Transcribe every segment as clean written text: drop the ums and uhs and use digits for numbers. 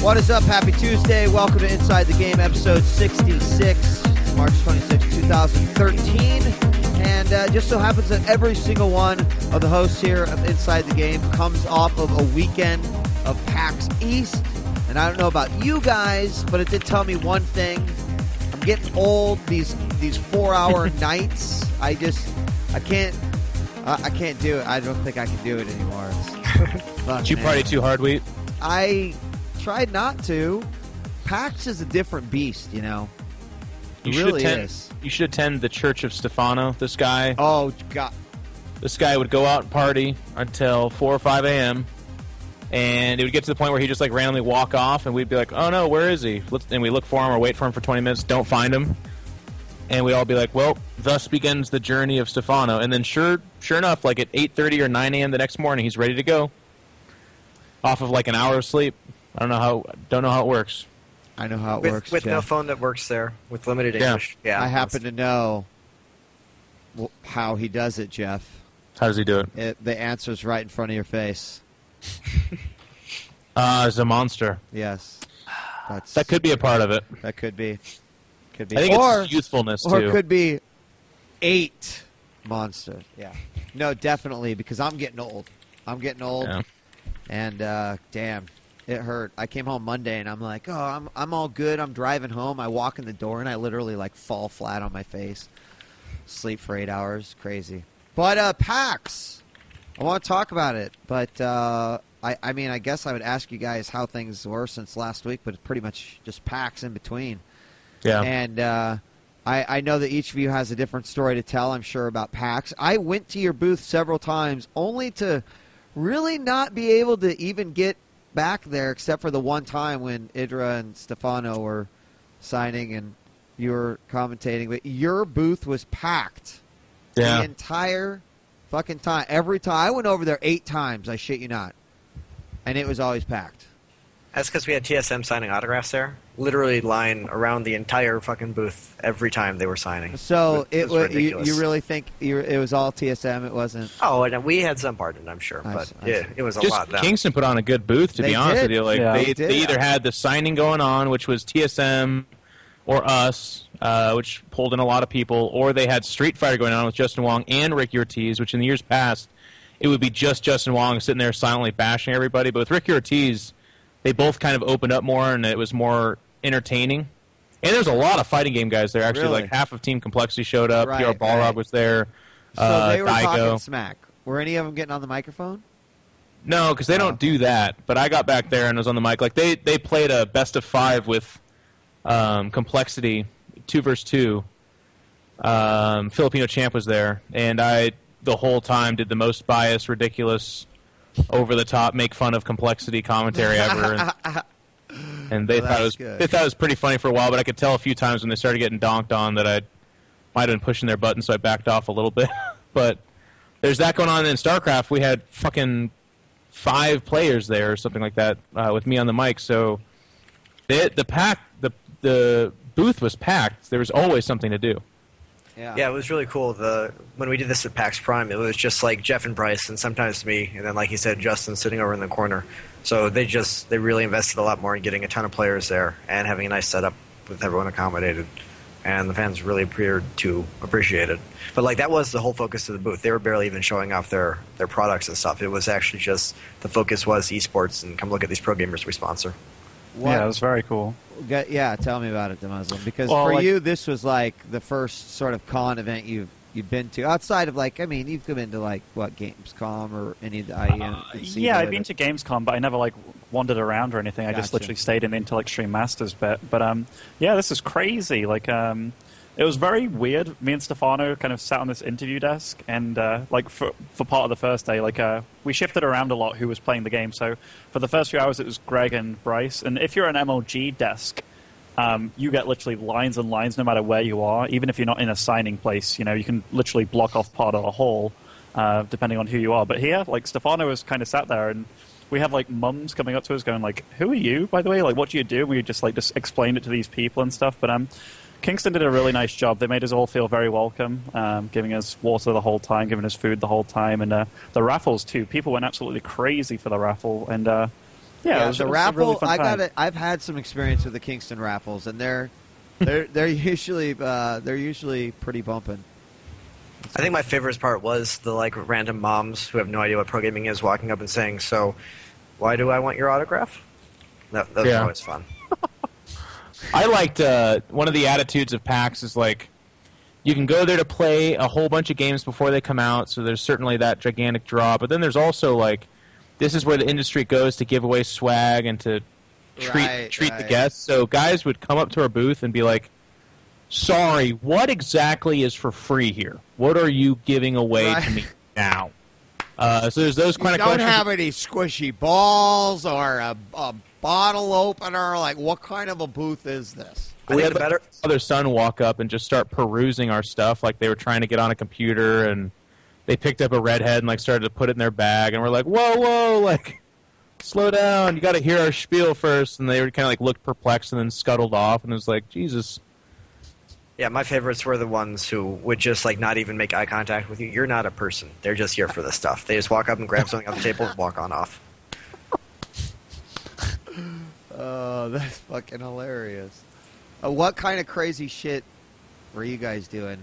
What is up? Happy Tuesday. Welcome to Inside the Game, episode 66, March 26, 2013. And just so happens that every single one of the hosts here of Inside the Game comes off of a weekend of PAX East. And I don't know about you guys, but it did tell me one thing. I'm getting old, these 4-hour nights. I can't do it. I don't think I can do it anymore. Did you party too hard, Wheat? I tried not to. PAX is a different beast, you know. It really is. You should attend the Church of Stefano. This guy. Oh, God. This guy would go out and party until 4 or 5 a.m. And it would get to the point where he'd just like randomly walk off, and we'd be like, "Oh no, where is he?" And we look for him or wait for him for 20 minutes, don't find him, and we'd all be like, "Well, thus begins the journey of Stefano." And then sure enough, like at 8:30 or 9 a.m. the next morning, he's ready to go. Off of like an hour of sleep. Don't know how it works. I know how it works. With Jeff. no phone that works there, with limited English. Yeah, I happen to know how he does it, Jeff. How does he do it? The answer's right in front of your face. It's a monster. Yes. That could be a part of it. That could be. I think it's youthfulness, too. Or it could be 8 monsters. Yeah. No, definitely, because I'm getting old. Yeah. And, damn, it hurt. I came home Monday, and I'm like, oh, I'm all good. I'm driving home. I walk in the door, and I literally, like, fall flat on my face. Sleep for 8 hours. Crazy. But, PAX, I want to talk about it. But, I mean, I guess I would ask you guys how things were since last week, but it's pretty much just PAX in between. Yeah. And I know that each of you has a different story to tell, I'm sure, about PAX. I went to your booth several times only to really not be able to even get back there except for the one time when Idra and Stefano were signing and you were commentating. But your booth was packed the entire fucking time. Every time. I went over there 8 times, I shit you not. And it was always packed. That's because we had TSM signing autographs there. Literally line around the entire fucking booth every time they were signing. So it was ridiculous. You really think it was all TSM? It wasn't? Oh, and we had some part in it, I'm sure. But yeah, it was a lot. Kingston put on a good booth, to be honest with you. Like they either had the signing going on, which was TSM or us, which pulled in a lot of people, or they had Street Fighter going on with Justin Wong and Ricky Ortiz, which in the years past, it would be just Justin Wong sitting there silently bashing everybody. But with Ricky Ortiz, they both kind of opened up more, and it was more entertaining. And there's a lot of fighting game guys there, actually. Really? Like half of Team Complexity showed up. Right, PR Balrog was there. So they were Daigo. talking smack. Were any of them getting on the microphone? No, because they don't do that. But I got back there and was on the mic. Like they played a best of 5 with Complexity, 2 versus 2. Filipino Champ was there, and I the whole time did the most biased, ridiculous, over the top, make fun of Complexity commentary ever. And they thought it was pretty funny for a while, but I could tell a few times when they started getting donked on that I might have been pushing their buttons, so I backed off a little bit. But there's that going on in StarCraft. We had fucking 5 players there or something like that with me on the mic. So the booth was packed. There was always something to do. Yeah, it was really cool. When we did this at PAX Prime, it was just like Jeff and Bryce, and sometimes me, and then like he said, Justin sitting over in the corner. So they really invested a lot more in getting a ton of players there and having a nice setup with everyone accommodated, and the fans really appeared to appreciate it. But like that was the whole focus of the booth. They were barely even showing off their products and stuff. It was actually just the focus was esports and come look at these pro gamers we sponsor. Yeah, it was very cool. Yeah, tell me about it, DeMuslim. Because you, this was like the first sort of con event you've been to outside of like, I mean, you've been to like what, Gamescom or any of the IEM? Yeah, I've been to Gamescom, but I never like wandered around or anything. I just literally stayed in the Intel Extreme Masters bit. But yeah, this is crazy. Like, it was very weird. Me and Stefano kind of sat on this interview desk, and like for part of the first day, like we shifted around a lot who was playing the game. So for the first few hours, it was Greg and Bryce. And if you're an MLG desk, you get literally lines and lines no matter where you are. Even if you're not in a signing place, you know, you can literally block off part of a hall, depending on who you are. But here, like Stefano was kind of sat there, and we had like mums coming up to us going like, "Who are you, by the way? Like, what do you do?" And we just explained it to these people and stuff. But Kingston did a really nice job. They made us all feel very welcome, giving us water the whole time, giving us food the whole time, and the raffles too. People went absolutely crazy for the raffle, and Yeah, the raffle. Really I've had some experience with the Kingston raffles, and they're usually pretty bumping. I think my favorite part was the random moms who have no idea what pro gaming is walking up and saying, "So, why do I want your autograph?" That was always fun. I liked one of the attitudes of PAX is you can go there to play a whole bunch of games before they come out, so there's certainly that gigantic draw. But then there's also this is where the industry goes to give away swag and to treat the guests. So guys would come up to our booth and be like, "Sorry, what exactly is for free here? What are you giving away to me now?" So there's those kind of questions. Don't have any squishy balls or a bottle opener. What kind of a booth is this? We had the other son walk up and just start perusing our stuff like they were trying to get on a computer, and they picked up a redhead and started to put it in their bag, and we're like, whoa, slow down, you got to hear our spiel first. And they were kind of looked perplexed and then scuttled off, and it was like, Jesus. Yeah, my favorites were the ones who would just not even make eye contact with you. You're not a person. They're just here for the stuff. They just walk up and grab something off the table and walk on off. Oh, that's fucking hilarious. What kind of crazy shit were you guys doing?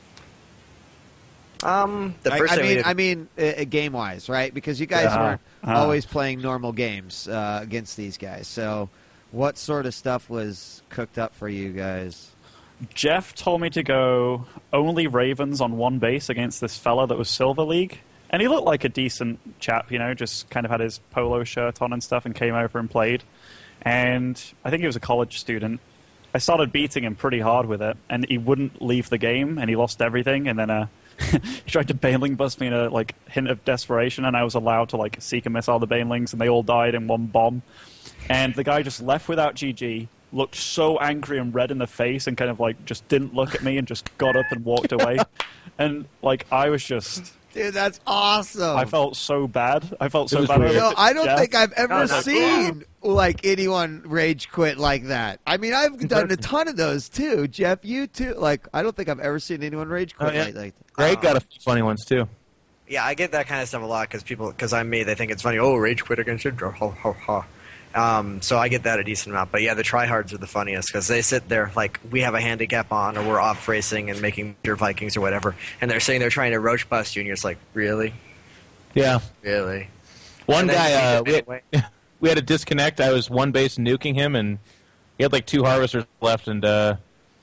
I mean, game-wise, right? Because you guys weren't always playing normal games against these guys. So what sort of stuff was cooked up for you guys? Jeff told me to go only Ravens on one base against this fella that was Silver League. And he looked like a decent chap, just kind of had his polo shirt on and stuff and came over and played. And I think he was a college student. I started beating him pretty hard with it, and he wouldn't leave the game, and he lost everything. And then he tried to Baneling bust me in a hint of desperation, and I was allowed to seek and miss all the Banelings, and they all died in one bomb. And the guy just left without GG, looked so angry and red in the face, and kind of just didn't look at me and just got up and walked away. And I was just... Dude, that's awesome. I felt so bad. I don't think I've ever seen anyone rage quit like that. I mean, I've done a ton of those too. Jeff, you too. I don't think I've ever seen anyone rage quit like that. Greg got a few funny ones too. Yeah, I get that kind of stuff a lot because I'm me. They think it's funny. Oh, rage quit against it. Ha ha ha. So I get that a decent amount. But yeah, the tryhards are the funniest because they sit there we have a handicap on or we're off racing and making your Vikings or whatever, and they're sitting there trying to roach bust you, and you're just like, really? Yeah. Really? One guy, we had a disconnect. I was one base nuking him, and he had 2 harvesters left, and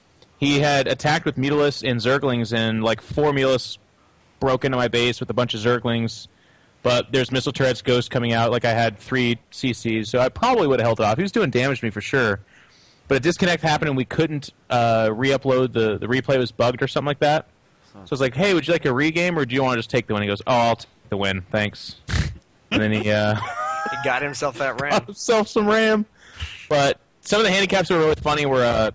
he had attacked with Mutalisk and Zerglings, and 4 Mutalisks broke into my base with a bunch of Zerglings. But there's missile turrets, ghosts coming out. I had 3 CCs, so I probably would have held it off. He was doing damage to me for sure. But a disconnect happened, and we couldn't re-upload. The replay was bugged or something like that. So I was like, hey, would you like a regame, or do you want to just take the win? He goes, oh, I'll take the win, thanks. And then he got himself that ram. Got himself some ram. But some of the handicaps that were really funny were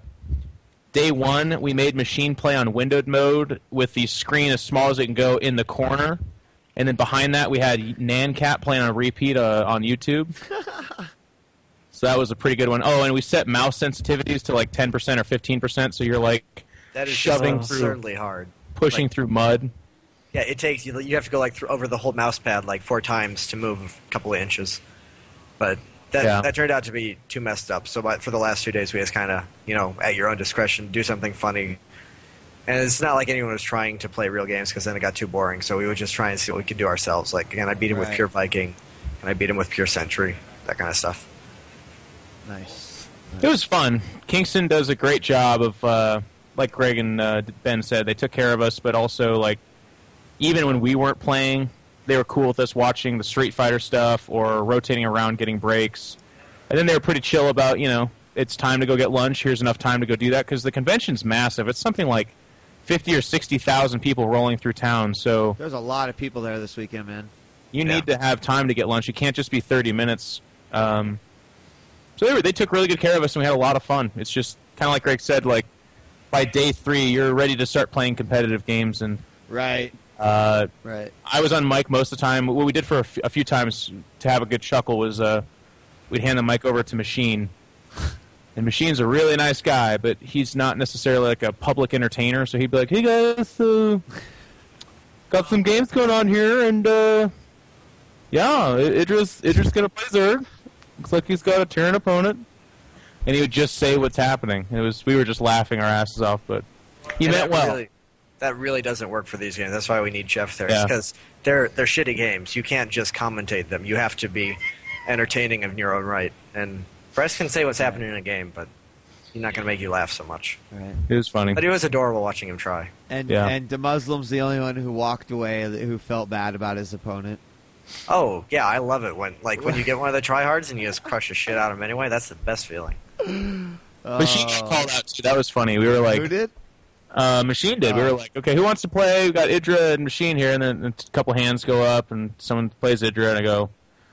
day 1, we made machine play on windowed mode with the screen as small as it can go in the corner. And then behind that, we had NanCat playing on repeat on YouTube. So that was a pretty good one. Oh, and we set mouse sensitivities to 10% or 15%, so you're that is shoving through, absurdly hard, pushing through mud. Yeah, it takes you have to go over the whole mouse pad 4 times to move a couple of inches. But that turned out to be too messed up. So for the last 2 days, we just kind of at your own discretion do something funny. And it's not like anyone was trying to play real games because then it got too boring. So we would just try and see what we could do ourselves. Again, I beat him with Pure Viking, and I beat him with Pure Sentry, that kind of stuff. Nice. It was fun. Kingston does a great job of, like Greg and Ben said, they took care of us, but also, even when we weren't playing, they were cool with us watching the Street Fighter stuff or rotating around getting breaks. And then they were pretty chill about, it's time to go get lunch. Here's enough time to go do that because the convention's massive. It's something like 50 or 60,000 people rolling through town. So there's a lot of people there this weekend, man. You need to have time to get lunch. You can't just be 30 minutes. So they took really good care of us, and we had a lot of fun. It's just kind of like Greg said, by day 3, you're ready to start playing competitive games. And right. I was on mic most of the time. What we did for a few times to have a good chuckle was we'd hand the mic over to Machine. And Machine's a really nice guy, but he's not necessarily a public entertainer. So he'd be like, "Hey guys, got some games going on here, and Idris gonna play Zerg, looks like he's got a turn opponent. And he would just say what's happening. We were just laughing our asses off, but he meant well. That really doesn't work for these games. That's why we need Jeff there. Yeah. Because they're shitty games. You can't just commentate them. You have to be entertaining in your own right. And Bryce can say what's happening in a game, but he's not going to make you laugh so much. Right. It was funny. But it was adorable watching him try. And the Muslim's the only one who walked away who felt bad about his opponent. Oh, yeah, I love it when you get one of the tryhards and you just crush the shit out of him anyway. That's the best feeling. Machine got called out too. That was funny. We were like, who did? Machine did. We were like, okay, who wants to play? We got Idra and Machine here, and then a couple hands go up, and someone plays Idra, and I go,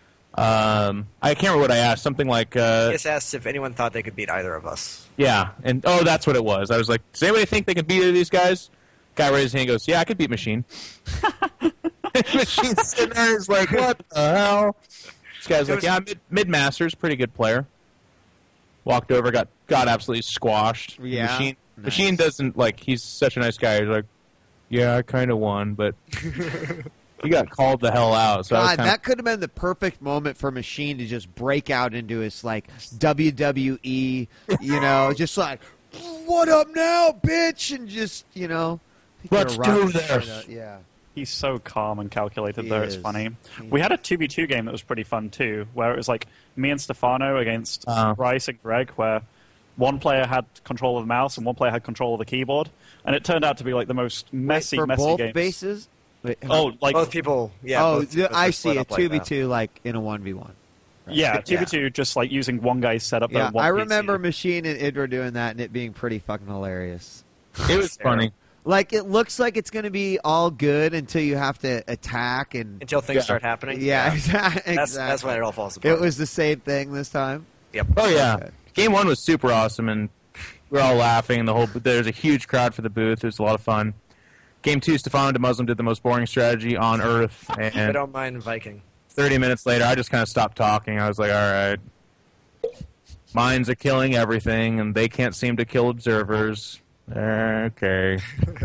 I can't remember what I asked. Something like, he just asked if anyone thought they could beat either of us. Yeah, and that's what it was. I was like, does anybody think they can beat either of these guys? Guy raised his hand, and goes, yeah, I could beat Machine. Machine's sitting there, he's like, what the hell? This guy's like, yeah, mid-masters, pretty good player. Walked over, got absolutely squashed. Yeah. Machine doesn't, he's such a nice guy. He's like, yeah, I kind of won, but he got called the hell out. So God, that could have been the perfect moment for Machine to just break out into his, WWE, just like, what up now, bitch? And just, let's do this. Yeah. He's so calm and calculated, though. It's funny. We had a 2v2 game that was pretty fun, too, where it was me and Stefano against Bryce and Greg, where one player had control of the mouse and one player had control of the keyboard. And it turned out to be, the most messy for messy both games. Bases? Wait, both people, yeah. Oh, both I see. A 2v2, that. in a 1v1. Right. Yeah, 2v2, just using one guy's setup. Yeah, one I PC. remember Machine and Idra doing that and it being pretty fucking hilarious. It was funny. It looks like it's going to be all good until you have to attack and Until things start happening. Yeah, exactly. That's when it all falls apart. It was the same thing this time. Yep. Oh yeah, Okay. Game 1 was super awesome, and we were all laughing. There's a huge crowd for the booth. It was a lot of fun. Game 2, Stefano DeMuslim did the most boring strategy on earth, I and don't mind Viking. 30 minutes later, I just kind of stopped talking. I was like, all right, mines are killing everything, and they can't seem to kill observers. Okay.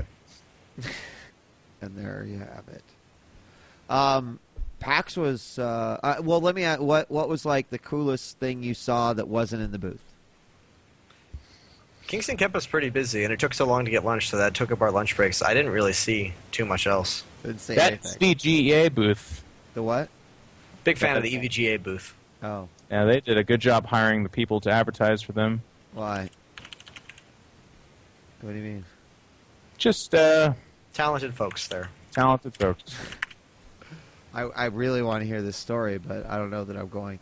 And there you have it. PAX was well. Let me ask, what was the coolest thing you saw that wasn't in the booth? Kingston kept us pretty busy, and it took so long to get lunch, so that took up our lunch breaks. I didn't really see too much else. Didn't say That's anything. the GEA booth. The what? Big fan of the EVGA booth. Oh, Yeah, they did a good job hiring the people to advertise for them. why? What do you mean? Just Talented folks there. talented folks. I really want to hear this story, but I don't know that I'm going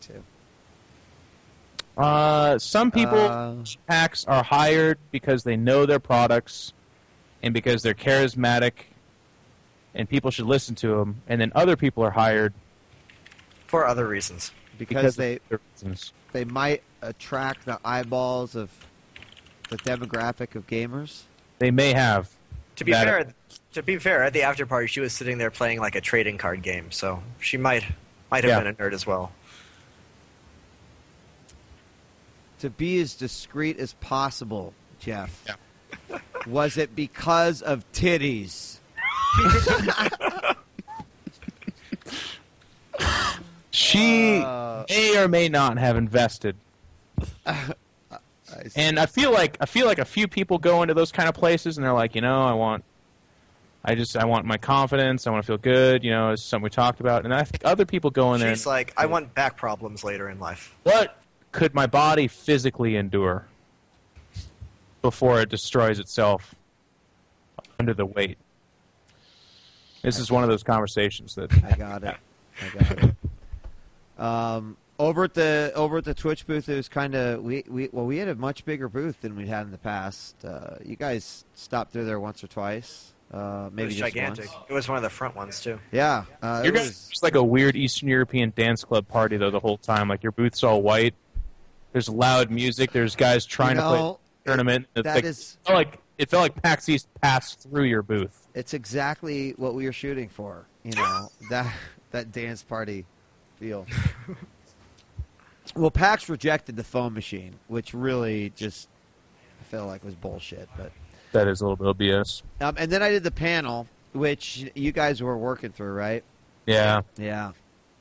to. Some people PAX are hired because they know their products and because they're charismatic and people should listen to them. And then other people are hired For other reasons. Because they of their reasons. they might attract the eyeballs of the demographic of gamers. They may have. To be fair, at the after party, she was sitting there playing a trading card game, so she might have been a nerd as well. To be as discreet as possible, Jeff. Yeah. Was it because of titties? She may or may not have invested. And I feel like a few people go into those kind of places and they're like, I want my confidence. I want to feel good. It's something we talked about. And I think other people go in there. She's like, I want back problems later in life. What could my body physically endure before it destroys itself under the weight? This is one of those conversations that I got it. Over at the Twitch booth, it was kind of we had a much bigger booth than we'd had in the past. You guys stopped through there once or twice, maybe It was just gigantic. once. It was one of the front ones too. Yeah, Your guys was just like a weird Eastern European dance club party though the whole time. Like your booth's all white. There's loud music. There's guys trying to play a tournament. It felt like PAX East passed through your booth. It's exactly what we were shooting for. That dance party feel. Well, PAX rejected the foam machine, which really just I feel like was bullshit. But That is a little bit of BS. and then I did the panel, which you guys were working through, right? Yeah. Yeah.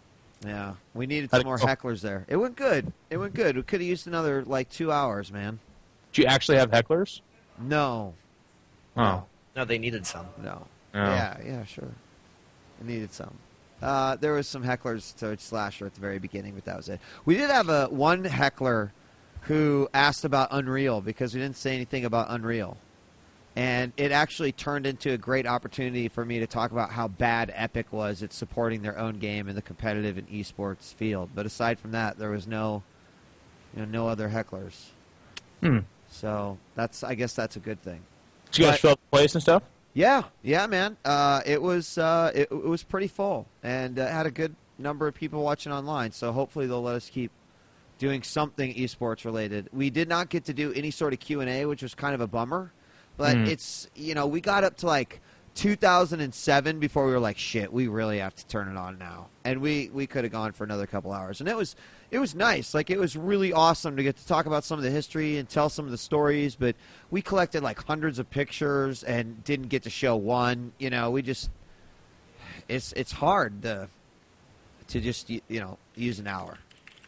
Yeah, we needed some more hecklers there. It went good. It went good. We could have used another, 2 hours, man. Did you actually have hecklers? No. Oh. No, they needed some. No. Oh. Yeah, sure. It needed some. There was some hecklers to Slasher at the very beginning, but that was it. We did have one heckler who asked about Unreal because we didn't say anything about Unreal. And it actually turned into a great opportunity for me to talk about how bad Epic was at supporting their own game in the competitive and esports field. But aside from that, there was no other hecklers. So I guess that's a good thing. Did you guys fill up the place and stuff? Yeah, man. It was pretty full, and had a good number of people watching online. So hopefully they'll let us keep doing something esports related. We did not get to do any sort of Q&A, which was kind of a bummer. But it's, we got up to 2007 before we were like, shit, we really have to turn it on now. And we could have gone for another couple hours. And it was nice. It was really awesome to get to talk about some of the history and tell some of the stories. But we collected hundreds of pictures and didn't get to show one. It's hard to just, use an hour.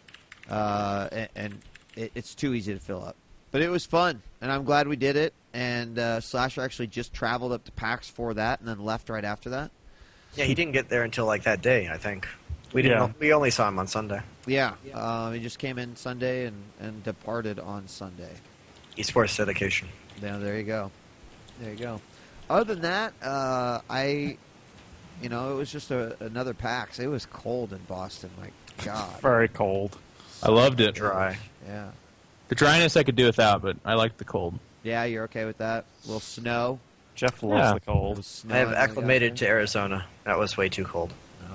And it's too easy to fill up. But it was fun, and I'm glad we did it. And Slasher actually just traveled up to PAX for that and then left right after that. Yeah, he didn't get there until that day, I think. We only saw him on Sunday. Yeah, he just came in Sunday and departed on Sunday. Esports dedication. Yeah, there you go. Other than that, it was just another PAX. It was cold in Boston, my God. Very cold. I loved it. Dry. Yeah. The dryness I could do without, but I liked the cold. Yeah, you're okay with that? A little snow? Jeff loves the cold. I have acclimated to Arizona. That was way too cold.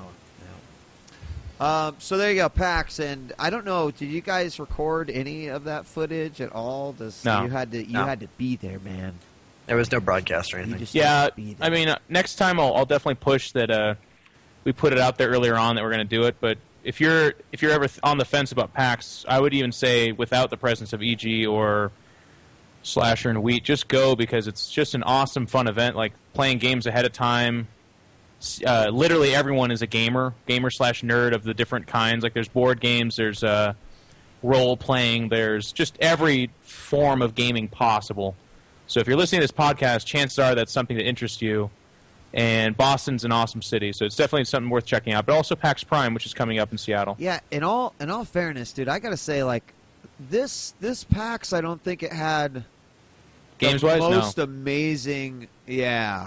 No. So there you go, PAX, and I don't know. Did you guys record any of that footage at all? No. You had to be there, man. There was no broadcast or anything. Yeah, I mean, next time I'll definitely push that. We put it out there earlier on that we're going to do it, but if you're ever on the fence about PAX, I would even say without the presence of EG or Slasher and Wheat, just go because it's just an awesome, fun event. Playing games ahead of time. Literally everyone is a gamer/nerd of the different kinds. There's board games, there's role playing, there's just every form of gaming possible. So if you're listening to this podcast, chances are that's something that interests you. And Boston's an awesome city, so it's definitely something worth checking out. But also PAX Prime, which is coming up in Seattle. Yeah, in all fairness, dude, I gotta say, this PAX, I don't think it had games-wise, the most amazing. Yeah,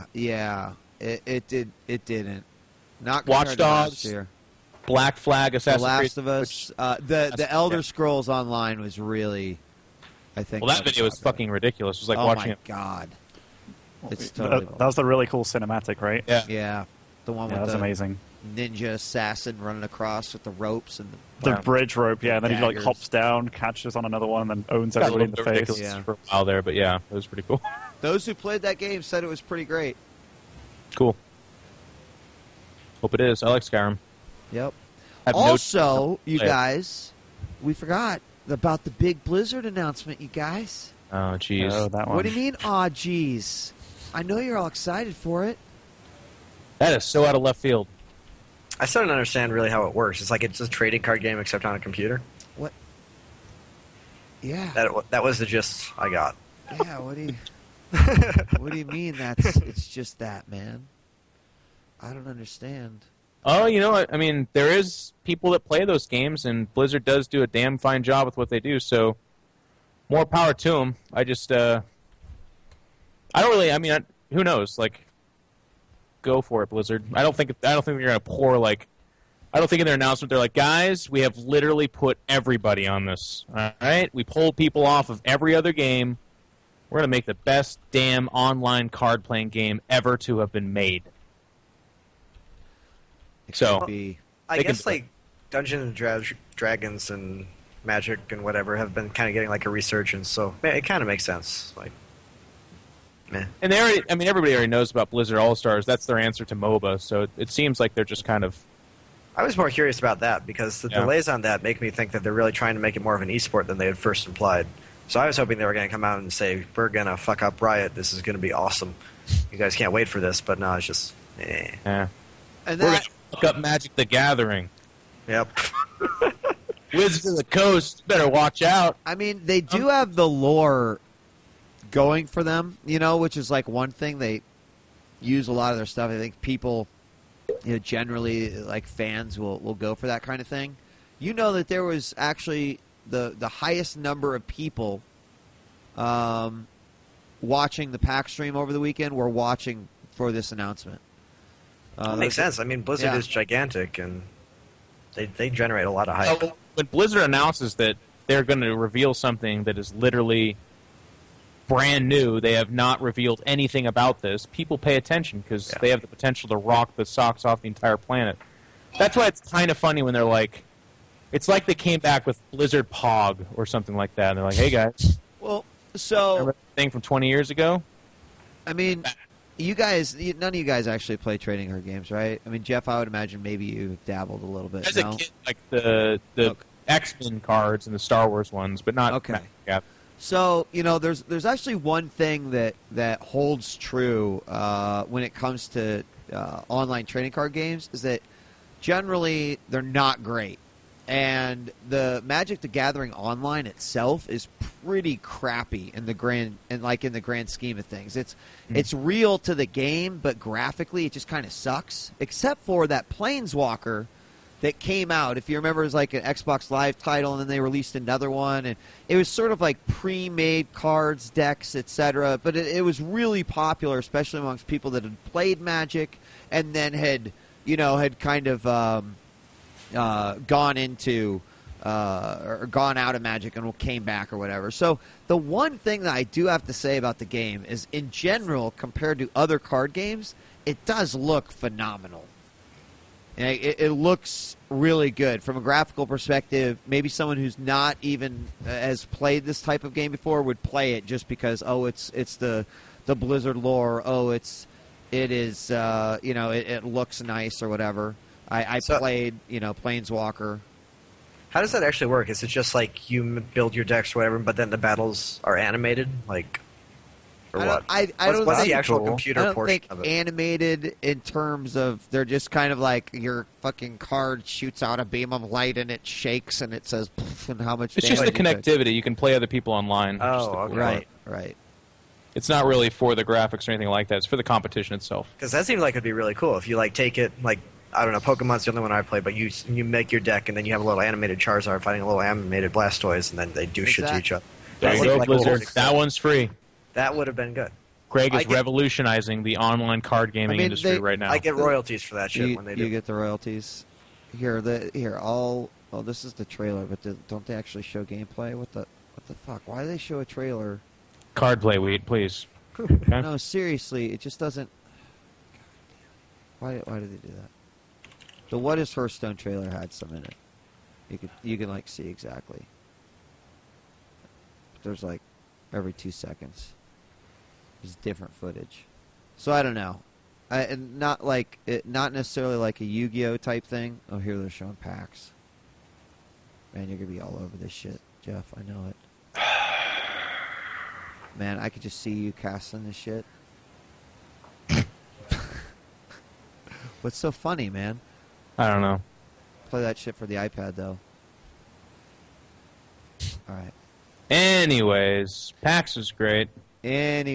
it didn't. Not Watch Dogs, Black Flag, Assassin's Creed, The Last of Us, the Elder Scrolls Online was really, I think. Well, that video was fucking ridiculous. It was watching it. Oh my God. It's totally that was the really cool cinematic, right? Yeah. The one with that was the amazing. Ninja assassin running across with the ropes and the bridge rope, and then daggers. he hops down, catches on another one, and then owns everybody in the face. For a while there, but yeah, it was pretty cool. Those who played that game said it was pretty great. Cool. Hope it is. I like Skyrim. Yep. Also, you guys, we forgot about the big Blizzard announcement, you guys. Oh, jeez. Oh, that one. What do you mean, aw, geez? I know you're all excited for it. That is so out of left field. I still don't understand really how it works. It's it's a trading card game except on a computer. What? Yeah. That was the gist I got. Yeah, what do you mean it's just that, man? I don't understand. Oh, I mean, there is people that play those games, and Blizzard does do a damn fine job with what they do, so more power to them. I just, who knows? Go for it, Blizzard. I don't think they're gonna pour I don't think in their announcement they're like, guys, we have literally put everybody on this. All right, we pulled people off of every other game. We're gonna make the best damn online card playing game ever to have been made. I guess Dungeons and Dragons and Magic and whatever have been kind of getting a resurgence, so it kind of makes sense. Meh. And everybody already knows about Blizzard All-Stars. That's their answer to MOBA, so it seems like they're just kind of... I was more curious about that, because the delays on that make me think that they're really trying to make it more of an esport than they had first implied. So I was hoping they were going to come out and say, we're going to fuck up Riot, this is going to be awesome. You guys can't wait for this, but no, it's just... Yeah. And we're going to fuck up Magic the Gathering. Yep. Wizards of the Coast, better watch out. I mean, they do have the lore going for them, which is like one thing. They use a lot of their stuff. I think people, generally like fans will go for that kind of thing. You know that there was actually the highest number of people watching the PAX stream over the weekend were watching for this announcement. That makes sense. I mean, Blizzard is gigantic, and they generate a lot of hype. When Blizzard announces that they're going to reveal something that is literally brand new, they have not revealed anything about this, people pay attention because they have the potential to rock the socks off the entire planet. That's why it's kind of funny when they're like, it's like they came back with Blizzard Pog or something like that, and they're like, hey guys. Well, so... Remember that thing from 20 years ago? I mean... You guys, none of you guys actually play trading card games, right? I mean, Jeff, I would imagine maybe you dabbled a little bit. As a kid, like the X-Men cards and the Star Wars ones, but not. Okay. So there's actually one thing that holds true when it comes to online trading card games is that generally they're not great. And the Magic the Gathering Online itself is pretty crappy in the grand scheme of things. It's real to the game, but graphically it just kind of sucks. Except for that Planeswalker that came out. If you remember, it was like an Xbox Live title, and then they released another one, and it was sort of like pre-made cards, decks, etc. But it was really popular, especially amongst people that had played Magic and then had kind of gone into or gone out of Magic and came back or whatever. So the one thing that I do have to say about the game is, in general, compared to other card games, it does look phenomenal. It looks really good from a graphical perspective. Maybe someone who's not even has played this type of game before would play it just because it's the Blizzard lore. It looks nice or whatever. I played Planeswalker. How does that actually work? Is it just like you build your decks or whatever, but then the battles are animated, like? What's the actual computer portion of it? Animated in terms of they're just kind of like your fucking card shoots out a beam of light and it shakes and it says poof, and how much. It's just the connectivity. You can play other people online. Oh, okay. Right. It's not really for the graphics or anything like that. It's for the competition itself. Because that seems like it'd be really cool if you take it like. I don't know, Pokemon's the only one I play, but you make your deck, and then you have a little animated Charizard fighting a little animated Blastoise, and then they do shit to each other. There you go, Blizzard. That one's free. That would have been good. Greg is revolutionizing the online card gaming industry right now. I get royalties for that shit when they do. You get the royalties. This is the trailer, but don't they actually show gameplay? What the fuck? Why do they show a trailer? Card play, Weed, please. Okay? No, seriously, it just doesn't... Why do they do that? The What is Hearthstone trailer had some in it. You can like see exactly. But there's like every 2 seconds. There's different footage. So I don't know. Not necessarily like a Yu-Gi-Oh type thing. Oh, here they're showing packs. Man, you're gonna be all over this shit, Jeff. I know it. Man, I could just see you casting this shit. What's so funny, man? I don't know. Play that shit for the iPad, though. All right. Anyways, PAX was great. PAX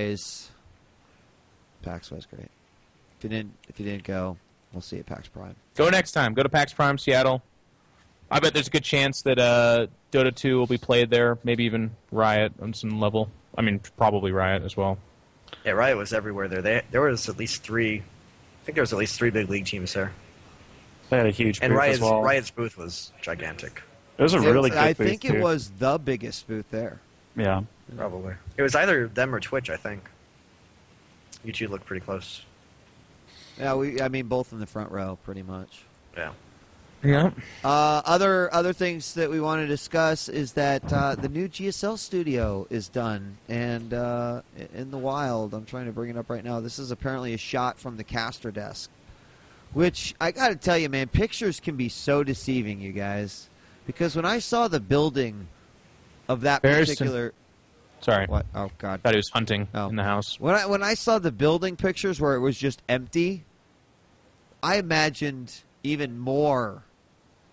was great. If you didn't go, we'll see you at PAX Prime. Go next time. Go to PAX Prime, Seattle. I bet there's a good chance that Dota 2 will be played there. Maybe even Riot on some level. I mean, probably Riot as well. Yeah, Riot was everywhere there. There was at least three. I think there was at least 3 big league teams there. They had a huge booth as well. And Riot's booth was gigantic. It was a really good booth, I think it was the biggest booth there. Yeah. Probably. It was either them or Twitch, I think. You two looked pretty close. Yeah, both in the front row, pretty much. Yeah. Yeah. Other things that we want to discuss is that the new GSL studio is done, and in the wild, I'm trying to bring it up right now. This is apparently a shot from the caster desk, which I got to tell you, man, pictures can be so deceiving, you guys, because when I saw the building of that particular. Sorry. What? Oh God. I thought he was hunting in the house. When I saw the building pictures where it was just empty, I imagined even more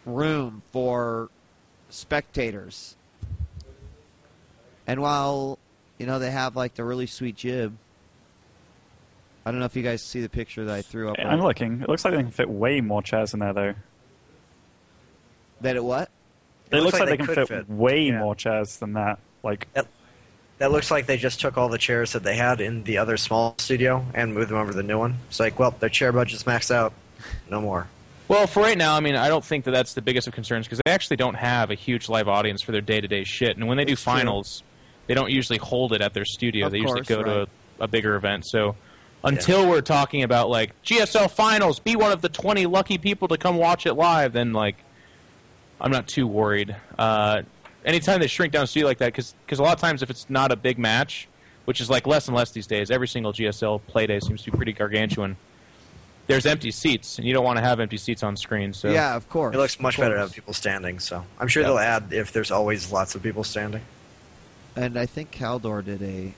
room for spectators. And while, they have like the really sweet jib, I don't know if you guys see the picture that I threw up. I'm looking. It looks like they can fit way more chairs in there, though. That it what? It looks like they can fit way more chairs than that. Like that looks like they just took all the chairs that they had in the other small studio and moved them over to the new one. It's like, well, their chair budget's maxed out. No more. Well, for right now, I mean, I don't think that that's the biggest of concerns because they actually don't have a huge live audience for their day-to-day shit. And when they do finals, they don't usually hold it at their studio. They usually go to a bigger event. So until we're talking about, like, GSL finals, be one of the 20 lucky people to come watch it live, then, like, I'm not too worried. Anytime they shrink down a studio like that, because a lot of times if it's not a big match, which is, like, less and less these days, every single GSL play day seems to be pretty gargantuan. There's empty seats, and you don't want to have empty seats on screen. So yeah, of course. It looks much better to have people standing, so I'm sure they'll add if there's always lots of people standing. And I think Caldor did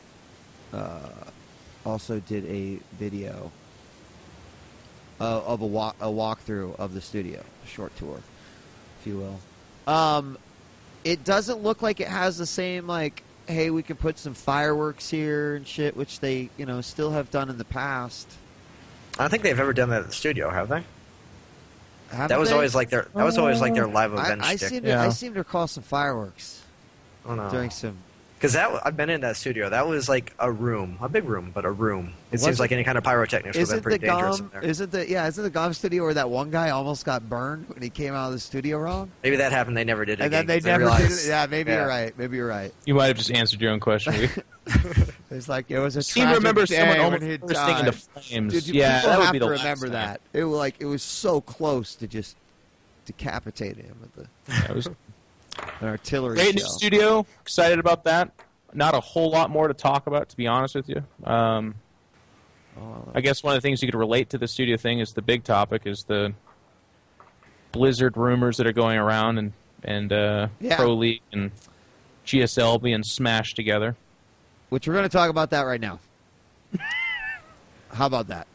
also did a video of a walkthrough of the studio, a short tour, if you will. It doesn't look like it has the same, like, hey, we can put some fireworks here and shit, which they, still have done in the past. I don't think they've ever done that at the studio, have they? That was always like their live event shtick. I seem to recall some fireworks. Oh no! During some. Because I've been in that studio. That was like a room, a big room, but a room. It seems like any kind of pyrotechnics would have been pretty dangerous in there. Isn't the GOM studio where that one guy almost got burned when he came out of the studio wrong? Maybe that happened. They never did it. And then they never did it. Yeah, maybe you're right. Maybe you're right. You might have just answered your own question. It's like it was a tragic remember day someone almost bursting into flames. Dude, yeah, that would be the remember that. It was so close to just decapitate him at the. It was an artillery great shell. new studio. Excited about that. Not a whole lot more to talk about, to be honest with you. I guess one of the things you could relate to the studio thing is the big topic is the Blizzard rumors that are going around and Pro League and GSL being smashed together. Which we're going to talk about that right now. How about that?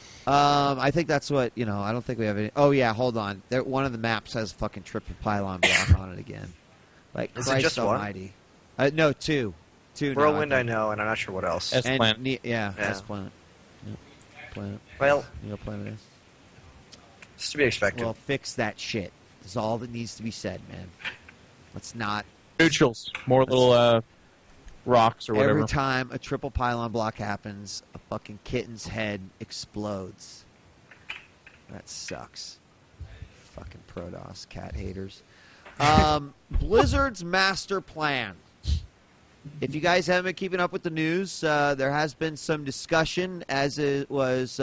I think that's what, I don't think we have any. Oh, yeah, hold on. One of the maps has fucking triple pylon block on it again. Like, is Christ it just almighty. No, two. Whirlwind, I know, and I'm not sure what else. S-Planet. S-Planet. Yeah. Planet. Well, Planet is. It's to be expected. Well, fix that shit. That's all that needs to be said, man. Let's not. Neutrals. More little rocks or whatever. Every time a triple pylon block happens, a fucking kitten's head explodes. That sucks. Fucking Protoss cat haters. Blizzard's master plan. If you guys haven't been keeping up with the news, there has been some discussion as it was,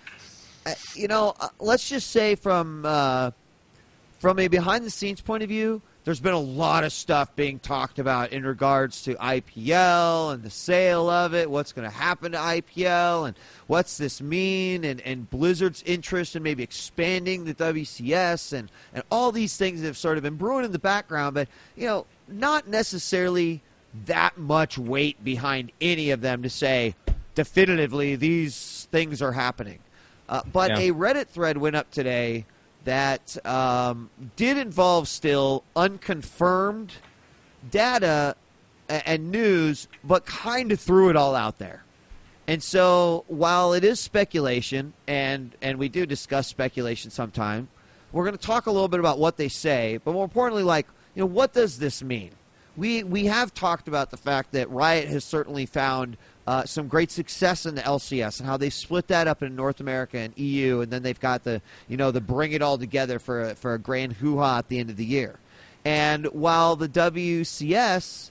let's just say from a behind-the-scenes point of view, there's been a lot of stuff being talked about in regards to IPL and the sale of it, what's going to happen to IPL, and what's this mean, and Blizzard's interest in maybe expanding the WCS, and all these things that have sort of been brewing in the background, but, not necessarily that much weight behind any of them to say definitively these things are happening. But a Reddit thread went up today that did involve still unconfirmed data and news, but kind of threw it all out there. And so while it is speculation, and we do discuss speculation sometime, we're going to talk a little bit about what they say, but more importantly, what does this mean? We have talked about the fact that Riot has certainly found some great success in the LCS and how they split that up in North America and EU, and then they've got the bring it all together for a grand hoo-ha at the end of the year. And while the WCS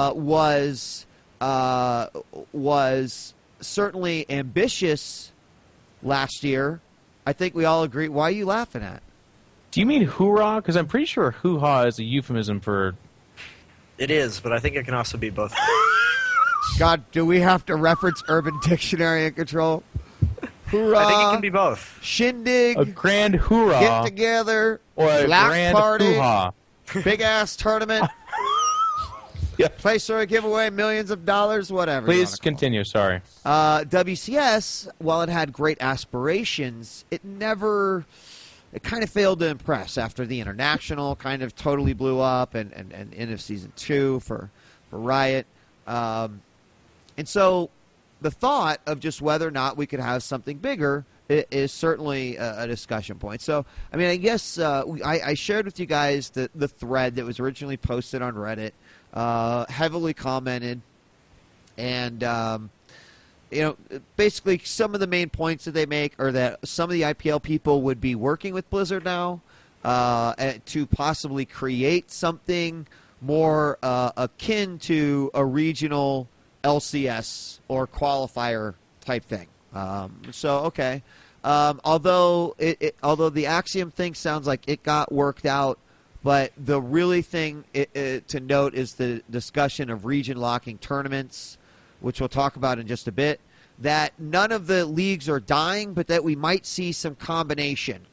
was certainly ambitious last year, I think we all agree. Why are you laughing at? Do you mean hoorah? Because I'm pretty sure hoo-ha is a euphemism for... It is, but I think it can also be both. God, do we have to reference Urban Dictionary in Control? Hoorah! I think it can be both. Shindig. A grand hoorah. Get together. Or a black grand party. hoo-ha. Big ass tournament. Yeah. Place where we give away millions of dollars, whatever. Please continue, sorry. WCS, while it had great aspirations, it never it kind of failed to impress after the International kind of totally blew up and end of Season 2 for Riot. And so the thought of just whether or not we could have something bigger is certainly a discussion point. So, I mean, I guess I shared with you guys the thread that was originally posted on Reddit, heavily commented, and basically some of the main points that they make are that some of the IPL people would be working with Blizzard now to possibly create something more akin to a regional LCS or qualifier type thing. Okay. Although the Axiom thing sounds like it got worked out, but the really thing to note is the discussion of region locking tournaments, which we'll talk about in just a bit, that none of the leagues are dying, but that we might see some combination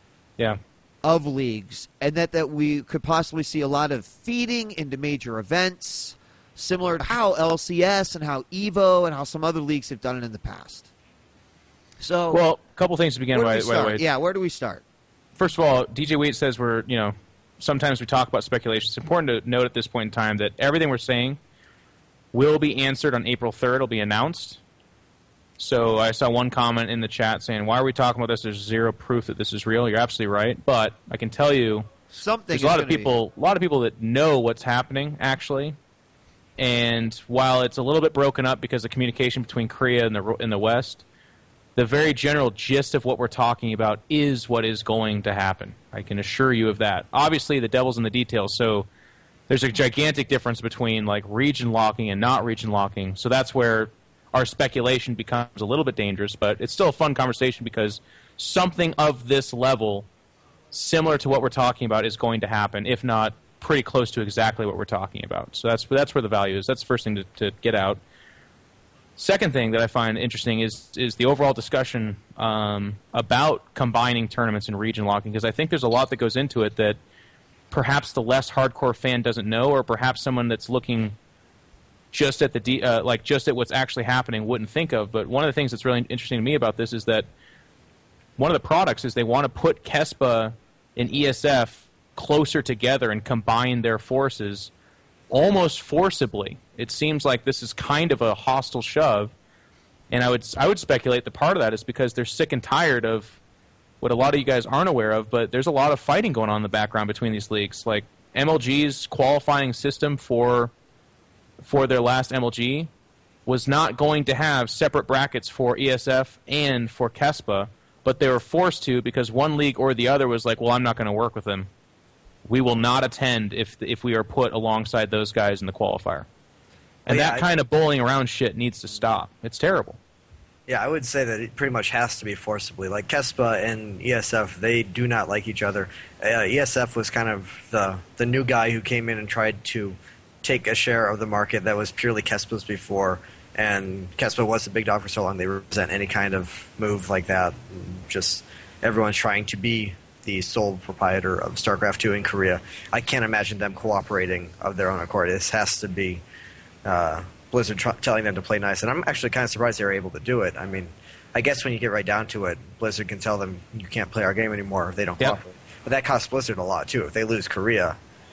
of leagues, and that we could possibly see a lot of feeding into major events, similar to how LCS and how EVO and how some other leagues have done it in the past. So, well, a couple things to begin with. Yeah, where do we start? First of all, DJ Wheat says sometimes we talk about speculation. It's important to note at this point in time that everything we're saying will be answered on April 3rd. It'll be announced. So I saw one comment in the chat saying, why are we talking about this? There's zero proof that this is real. You're absolutely right. But I can tell you there's a lot of people that know what's happening, actually. And while it's a little bit broken up because of communication between Korea and the West, the very general gist of what we're talking about is what is going to happen. I can assure you of that. Obviously, the devil's in the details, so there's a gigantic difference between like region locking and not region locking. So that's where our speculation becomes a little bit dangerous, but it's still a fun conversation because something of this level, similar to what we're talking about, is going to happen, if not pretty close to exactly what we're talking about. So that's where the value is. That's the first thing to get out. Second thing that I find interesting is the overall discussion about combining tournaments and region locking, because I think there's a lot that goes into it that perhaps the less hardcore fan doesn't know, or perhaps someone that's looking just at just at what's actually happening wouldn't think of. But one of the things that's really interesting to me about this is that one of the products is they want to put KeSPA and ESF closer together and combine their forces almost forcibly. It seems like this is kind of a hostile shove, and I would speculate that part of that is because they're sick and tired of what a lot of you guys aren't aware of, but there's a lot of fighting going on in the background between these leagues. Like MLG's qualifying system for their last MLG was not going to have separate brackets for ESF and for KeSPA, but they were forced to because one league or the other was like, well, I'm not going to work with them. We will not attend if we are put alongside those guys in the qualifier. And that kind of bullying around shit needs to stop. It's terrible. Yeah, I would say that it pretty much has to be forcibly. Like KeSPA and ESF, they do not like each other. ESF was kind of the new guy who came in and tried to take a share of the market that was purely KeSPA's before, and KeSPA was a big dog for so long. They represent any kind of move like that. Just everyone's trying to be the sole proprietor of StarCraft 2 in Korea. I can't imagine them cooperating of their own accord. This has to be Blizzard telling them to play nice, and I'm actually kind of surprised they were able to do it. I mean, I guess when you get right down to it, Blizzard can tell them you can't play our game anymore if they don't cooperate. But that costs Blizzard a lot too. If they lose Korea,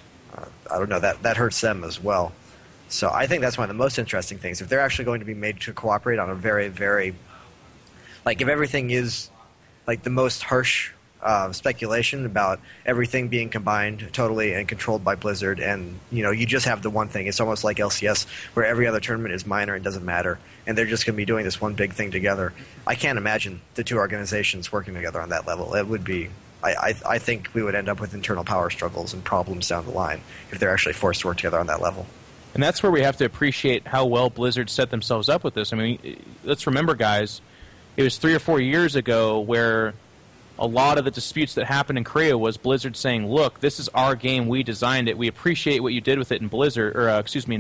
I don't know, that hurts them as well. So I think that's one of the most interesting things. If they're actually going to be made to cooperate on a very, very, like if everything is like the most harsh speculation about everything being combined totally and controlled by Blizzard, and you just have the one thing. It's almost like LCS, where every other tournament is minor and doesn't matter, and they're just going to be doing this one big thing together. I can't imagine the two organizations working together on that level. It would be, I think we would end up with internal power struggles and problems down the line if they're actually forced to work together on that level. And that's where we have to appreciate how well Blizzard set themselves up with this. I mean, let's remember, guys, it was 3 or 4 years ago where a lot of the disputes that happened in Korea was Blizzard saying, look, this is our game, we designed it, we appreciate what you did with it in Blizzard, or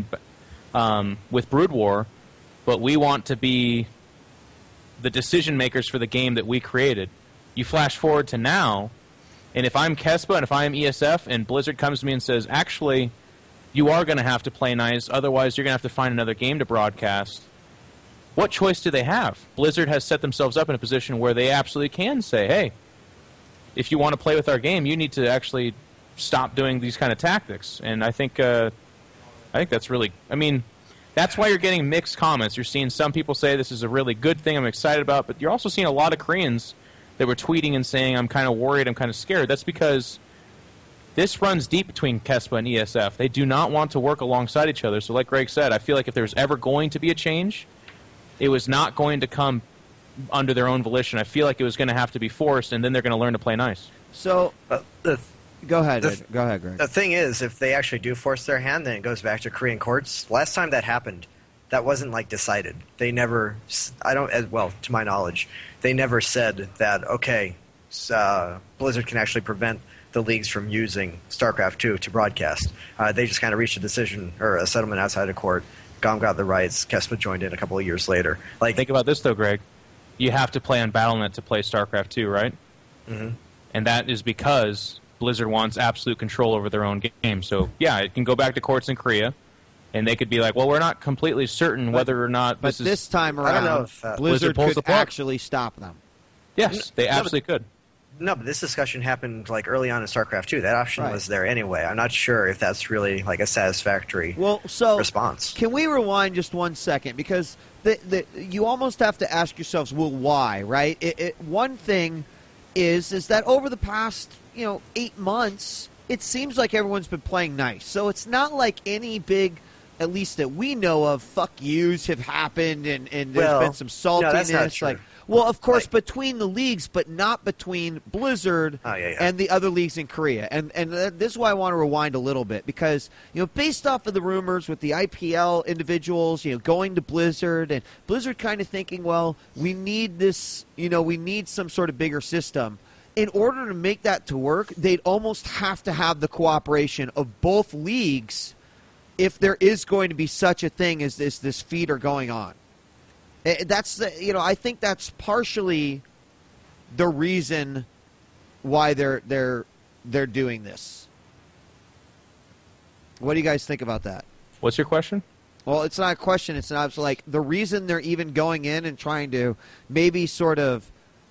with Brood War, but we want to be the decision makers for the game that we created. You flash forward to now, and if I'm KeSPA and if I'm ESF and Blizzard comes to me and says, actually, you are going to have to play nice, otherwise you're going to have to find another game to broadcast, what choice do they have? Blizzard has set themselves up in a position where they absolutely can say, hey, if you want to play with our game, you need to actually stop doing these kind of tactics. And I think that's really, I mean, that's why you're getting mixed comments. You're seeing some people say this is a really good thing, I'm excited about, but you're also seeing a lot of Koreans that were tweeting and saying, I'm kind of worried, I'm kind of scared. That's because this runs deep between KeSPA and ESF. They do not want to work alongside each other. So like Greg said, I feel like if there's ever going to be a change, it was not going to come under their own volition. I feel like it was going to have to be forced, and then they're going to learn to play nice. So, go ahead, Greg. The thing is, if they actually do force their hand, then it goes back to Korean courts. Last time that happened, that wasn't like decided. They never, to my knowledge, they never said that, okay, Blizzard can actually prevent the leagues from using StarCraft 2 to broadcast. They just kind of reached a decision or a settlement outside of court. GOM got the rights. KeSPA joined in a couple of years later. Think about this, though, Greg. You have to play on Battle.net to play StarCraft 2, right? Mm-hmm. And that is because Blizzard wants absolute control over their own game. So, yeah, it can go back to courts in Korea, and they could be like, well, we're not completely certain whether or not this is... But this time around, I don't know if, Blizzard could actually stop them. Yes, they absolutely could. No, but this discussion happened early on in StarCraft 2. That option was there anyway. I'm not sure if that's really a satisfactory response. Can we rewind just 1 second? Because you almost have to ask yourselves, well, why, right? One thing is that over the past 8 months, it seems like everyone's been playing nice. So it's not like any big, at least that we know of, fuck yous have happened, and there's been some saltiness. No, that's not true. Well, of course, between the leagues, but not between Blizzard and the other leagues in Korea. And this is why I want to rewind a little bit, because based off of the rumors with the IPL individuals, going to Blizzard, and Blizzard kind of thinking, well, we need this, we need some sort of bigger system. In order to make that to work, they'd almost have to have the cooperation of both leagues if there is going to be such a thing as this feeder going on. That's I think that's partially the reason why they're doing this. What do you guys think about that? What's your question? Well, it's not a question. It's not like the reason they're even going in and trying to maybe sort of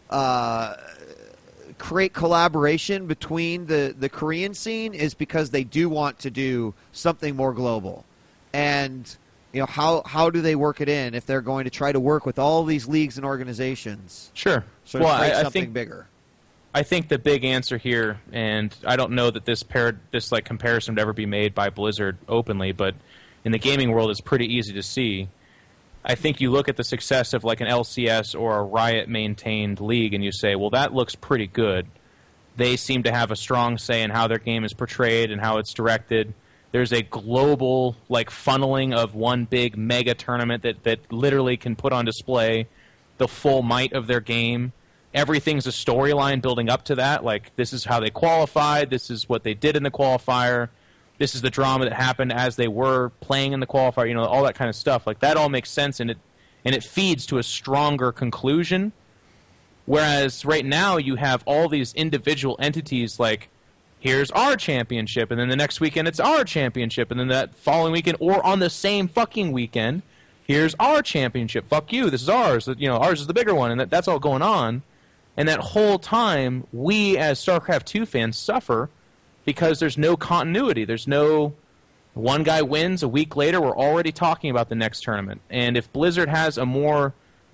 create collaboration between the Korean scene is because they do want to do something more global. And how do they work it in if they're going to try to work with all these leagues and organizations? Sure. So to create something bigger. I think the big answer here, and I don't know that this comparison would ever be made by Blizzard openly, but in the gaming world it's pretty easy to see. I think you look at the success of an LCS or a Riot-maintained league and you say, well, that looks pretty good. They seem to have a strong say in how their game is portrayed and how it's directed. There's a global funneling of one big mega tournament that literally can put on display the full might of their game. Everything's a storyline building up to that. This is how they qualified. This is what they did in the qualifier. This is the drama that happened as they were playing in the qualifier. All that kind of stuff. That all makes sense, and it feeds to a stronger conclusion. Whereas right now you have all these individual entities here's our championship, and then the next weekend it's our championship, and then that following weekend, or on the same fucking weekend, here's our championship. Fuck you, this is ours. Ours is the bigger one, and that's all going on. And that whole time, we as StarCraft 2 fans suffer because there's no continuity. There's no one guy wins, a week later, we're already talking about the next tournament. And if Blizzard has a more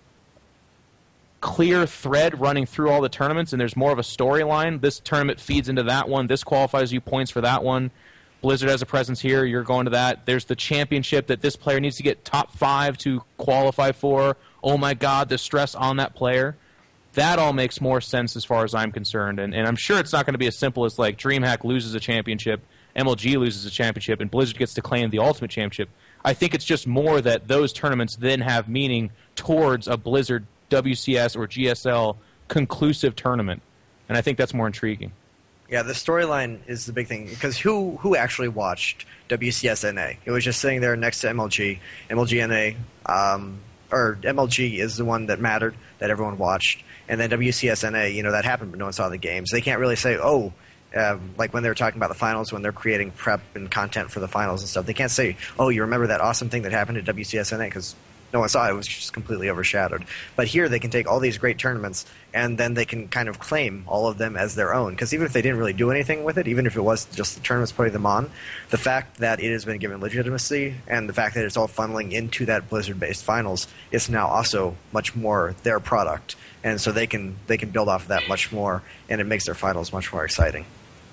clear thread running through all the tournaments and there's more of a storyline, this tournament feeds into that one, this qualifies you points for that one, Blizzard has a presence here, you're going to that, there's the championship that this player needs to get top 5 to qualify for, oh my god, the stress on that player. That all makes more sense as far as I'm concerned, and I'm sure it's not going to be as simple as DreamHack loses a championship, MLG loses a championship, and Blizzard gets to claim the ultimate championship. I think it's just more that those tournaments then have meaning towards a Blizzard WCS or GSL conclusive tournament, and I think that's more intriguing. Yeah, the storyline is the big thing, because who actually watched WCS NA? It was just sitting there next to MLG NA, or MLG is the one that mattered, that everyone watched, and then WCS NA, that happened, but no one saw the games. They can't really say, when they were talking about the finals, when they're creating prep and content for the finals and stuff, they can't say, oh, you remember that awesome thing that happened at WCS NA, because no one saw it. It was just completely overshadowed. But here they can take all these great tournaments, and then they can kind of claim all of them as their own. Because even if they didn't really do anything with it, even if it was just the tournaments putting them on, the fact that it has been given legitimacy and the fact that it's all funneling into that Blizzard-based finals is now also much more their product. And so they can build off of that much more, and it makes their finals much more exciting.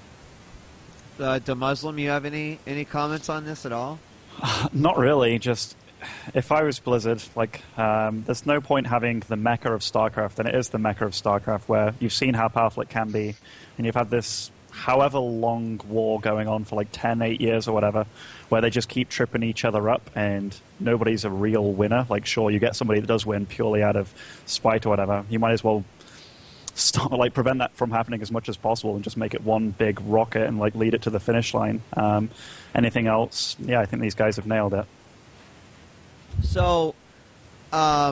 To Muslim, you have any comments on this at all? Not really. Just if I was Blizzard, there's no point having the mecca of StarCraft, and it is the mecca of StarCraft, where you've seen how powerful it can be, and you've had this however long war going on for 8 years or whatever, where they just keep tripping each other up, and nobody's a real winner. Sure, you get somebody that does win purely out of spite or whatever. You might as well prevent that from happening as much as possible and just make it one big rocket and lead it to the finish line. Anything else? Yeah, I think these guys have nailed it. So, a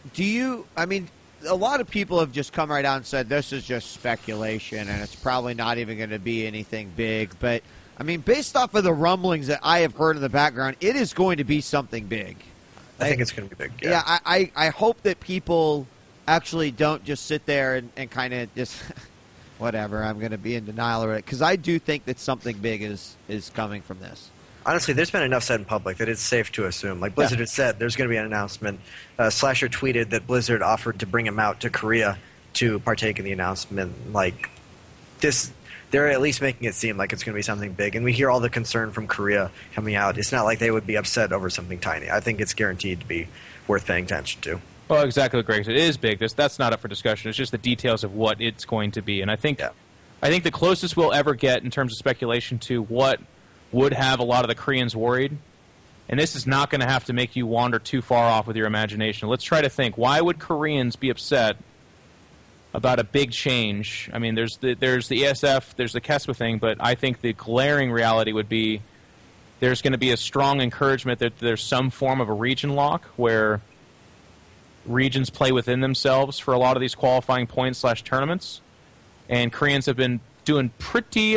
lot of people have just come right out and said this is just speculation and it's probably not even going to be anything big. But, based off of the rumblings that I have heard in the background, it is going to be something big. I think it's going to be big, yeah. I hope that people actually don't just sit there and kind of just, whatever, I'm going to be in denial of it. Because I do think that something big is coming from this. Honestly, there's been enough said in public that it's safe to assume. Blizzard had said there's going to be an announcement. Slasher tweeted that Blizzard offered to bring him out to Korea to partake in the announcement. They're at least making it seem like it's going to be something big. And we hear all the concern from Korea coming out. It's not like they would be upset over something tiny. I think it's guaranteed to be worth paying attention to. Well, exactly what Greg said. It is big. That's not up for discussion. It's just the details of what it's going to be. And I think the closest we'll ever get in terms of speculation to what would have a lot of the Koreans worried, and this is not going to have to make you wander too far off with your imagination. Let's try to think, why would Koreans be upset about a big change? There's the ESF, there's the KESPA thing, but I think the glaring reality would be there's going to be a strong encouragement that there's some form of a region lock where regions play within themselves for a lot of these qualifying points / tournaments, and Koreans have been doing pretty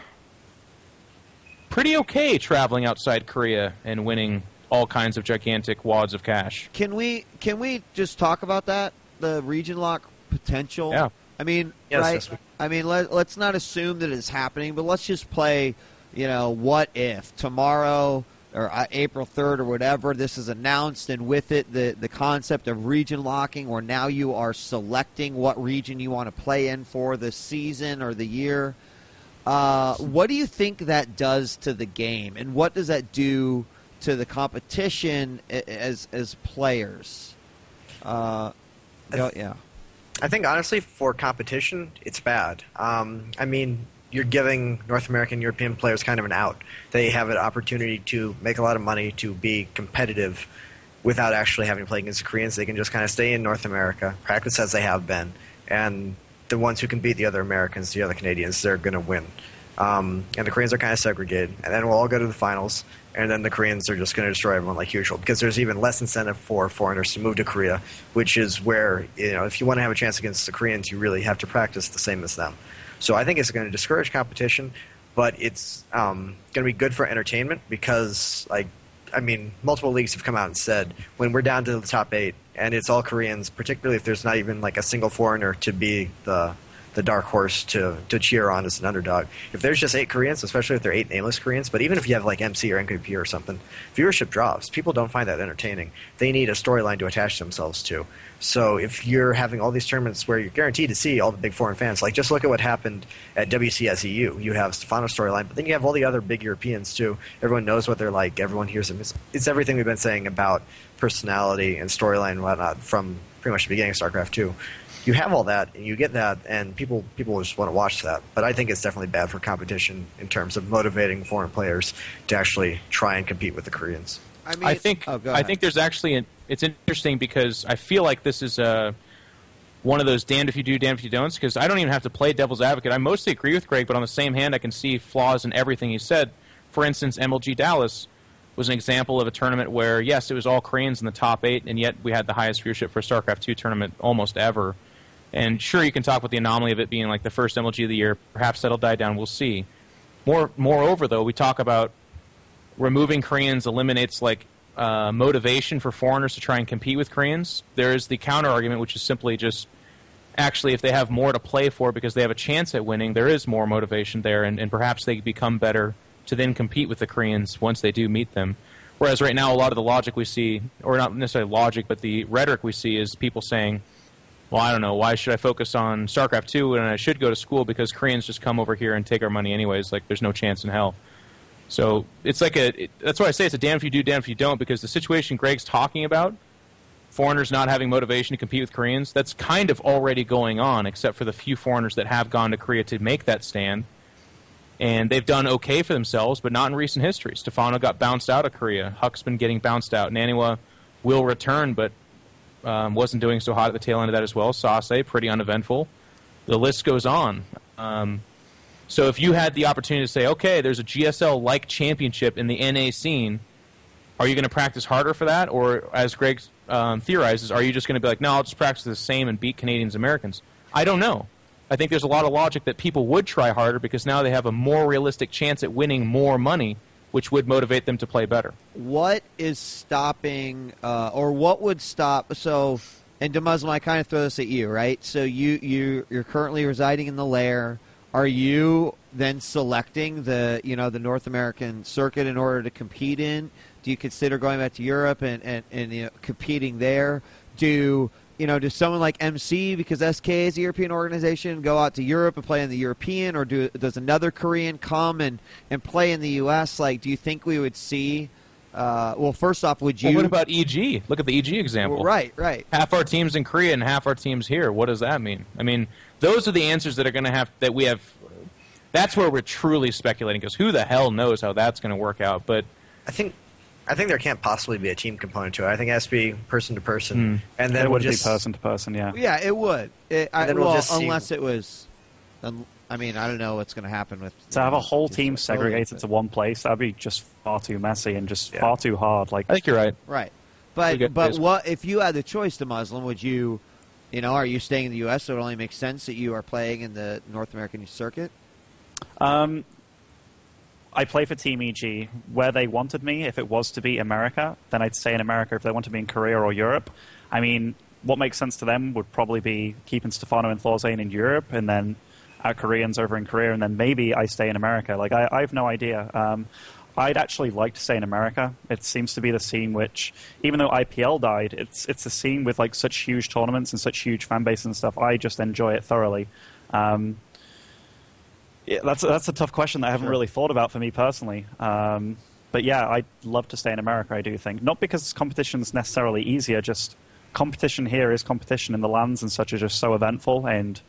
okay traveling outside Korea and winning all kinds of gigantic wads of cash. Can we just talk about that, the region lock potential? Yeah. Yes, let's not assume that it's happening, but let's just play, what if tomorrow or April 3rd or whatever, this is announced, and with it the concept of region locking, where now you are selecting what region you want to play in for the season or the year. What do you think that does to the game, and what does that do to the competition as players? Yeah. I think, honestly, for competition, it's bad. You're giving North American, European players kind of an out. They have an opportunity to make a lot of money, to be competitive without actually having to play against the Koreans. They can just kind of stay in North America, practice as they have been, and the ones who can beat the other Americans, the other Canadians, they're going to win. And the Koreans are kind of segregated. And then we'll all go to the finals, and then the Koreans are just going to destroy everyone like usual, because there's even less incentive for foreigners to move to Korea, which is where, if you want to have a chance against the Koreans, you really have to practice the same as them. So I think it's going to discourage competition, but it's going to be good for entertainment because, multiple leagues have come out and said when we're down to the top 8 and it's all Koreans, particularly if there's not even a single foreigner to be the dark horse to cheer on as an underdog. If there's just 8 Koreans, especially if they're 8 nameless Koreans, but even if you have MC or NKP or something, viewership drops. People don't find that entertaining. They need a storyline to attach themselves to. So if you're having all these tournaments where you're guaranteed to see all the big foreign fans, just look at what happened at WCS EU. You have Stefano's storyline, but then you have all the other big Europeans too. Everyone knows what they're like. Everyone hears them. It's everything we've been saying about personality and storyline and whatnot from pretty much the beginning of StarCraft 2. You have all that, and you get that, and people just want to watch that. But I think it's definitely bad for competition in terms of motivating foreign players to actually try and compete with the Koreans. I think there's actually it's interesting because I feel like this is one of those damned if you do, damned if you don't, because I don't even have to play devil's advocate. I mostly agree with Greg, but on the same hand, I can see flaws in everything he said. For instance, MLG Dallas was an example of a tournament where, yes, it was all Koreans in the top 8, and yet we had the highest viewership for a StarCraft 2 tournament almost ever. And sure, you can talk about the anomaly of it being the first MLG of the year. Perhaps that'll die down. We'll see. Moreover, though, we talk about removing Koreans eliminates motivation for foreigners to try and compete with Koreans. There is the counter argument, which is simply just actually if they have more to play for because they have a chance at winning, there is more motivation there, and perhaps they become better to then compete with the Koreans once they do meet them. Whereas right now, a lot of the logic we see, or not necessarily logic, but the rhetoric we see is people saying, well, I don't know, why should I focus on StarCraft 2 when I should go to school because Koreans just come over here and take our money anyways, like there's no chance in hell. So it's like that's why I say it's a damn if you do, damn if you don't, because the situation Greg's talking about, foreigners not having motivation to compete with Koreans, that's kind of already going on, except for the few foreigners that have gone to Korea to make that stand. And they've done okay for themselves, but not in recent history. Stefano got bounced out of Korea. Huck's been getting bounced out. Naniwa will return, but wasn't doing so hot at the tail end of that as well. Sase, pretty uneventful. The list goes on. So if you had the opportunity to say, okay, there's a GSL-like championship in the NA scene, are you going to practice harder for that? Or, as Greg theorizes, are you just going to be like, no, I'll just practice the same and beat Canadians and Americans? I don't know. I think there's a lot of logic that people would try harder because now they have a more realistic chance at winning more money, which would motivate them to play better. What is stopping, or what would stop? So, and DeMuslim, I kind of throw this at you, right? So you're currently residing in the Lair. Are you then selecting the North American circuit in order to compete in? Do you consider going back to Europe and competing there? Do someone like MC, because SK is a European organization, go out to Europe and play in the European, or does another Korean come and play in the U.S.? Like, do you think we would see? Well, first off, would you? Well, what about EG? Look at the EG example. Well, right. Half our team's in Korea and half our team's here. What does that mean? I mean, those are the answers that are going to have that we have. That's where we're truly speculating, because who the hell knows how that's going to work out? But I think there can't possibly be a team component to it. I think it has to be person to person, and then it would be person to person. Yeah, yeah, it would. Unless it was. I mean, I don't know what's going to happen with. To have a whole team segregated to one place, that'd be just far too messy and just far too hard. Like, I think you're right. Right, but what if you had the choice to Muslim? Would you, are you staying in the U.S. so it only makes sense that you are playing in the North American circuit? I play for Team EG where they wanted me. If it was to be America, then I'd stay in America. If they wanted me in Korea or Europe, I mean, what makes sense to them would probably be keeping Stefano and Thorzane in Europe, and then our Koreans over in Korea, and then maybe I stay in America. Like, I have no idea. I'd actually like to stay in America. It seems to be the scene which, even though IPL died, it's a scene with like such huge tournaments and such huge fan base and stuff. I just enjoy it thoroughly. Yeah, that's a tough question that I haven't really thought about for me personally. But yeah, I'd love to stay in America, I do think. Not because competition's necessarily easier, just competition here is competition, and the lands and such are just so eventful. And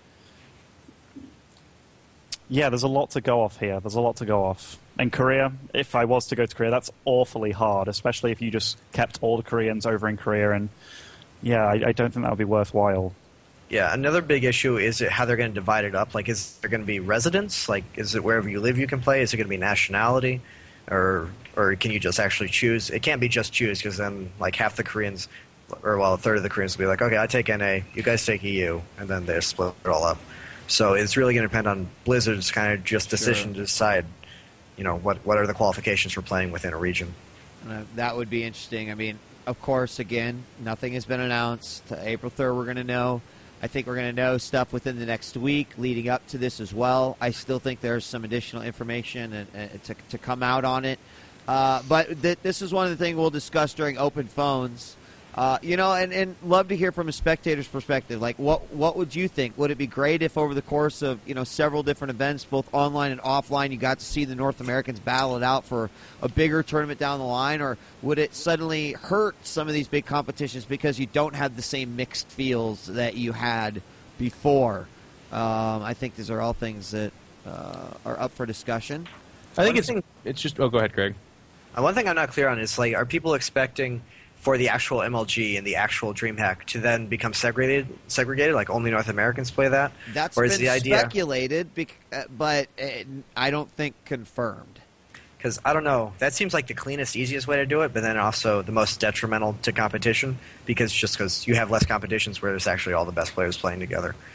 yeah, there's a lot to go off here. There's a lot to go off. And Korea, if I was to go to Korea, that's awfully hard, especially if you just kept all the Koreans over in Korea. And yeah, I don't think that would be worthwhile. Yeah, another big issue is how they're going to divide it up. Like, is there going to be residence? Like, is it wherever you live you can play? Is it going to be nationality? Or can you just actually choose? It can't be just choose, because then, like, half the Koreans, a third of the Koreans will be like, okay, I take NA, you guys take EU, and then they split it all up. So it's really going to depend on Blizzard's kind of just decision to decide, what are the qualifications for playing within a region. That would be interesting. I mean, of course, again, nothing has been announced. April 3rd, we're going to know. I think we're going to know stuff within the next week leading up to this as well. I still think there's some additional information to come out on it. But this is one of the things we'll discuss during Open Phones. And love to hear from a spectator's perspective. Like, what would you think? Would it be great if over the course of, several different events, both online and offline, you got to see the North Americans battle it out for a bigger tournament down the line? Or would it suddenly hurt some of these big competitions because you don't have the same mixed feels that you had before? I think these are all things that are up for discussion. I think it's just... Oh, go ahead, Greg. One thing I'm not clear on is, like, are people expecting for the actual MLG and the actual DreamHack to then become segregated, like only North Americans play that? That's been speculated, but I don't think confirmed. Because, I don't know, that seems like the cleanest, easiest way to do it, but then also the most detrimental to competition, because you have less competitions where there's actually all the best players playing together.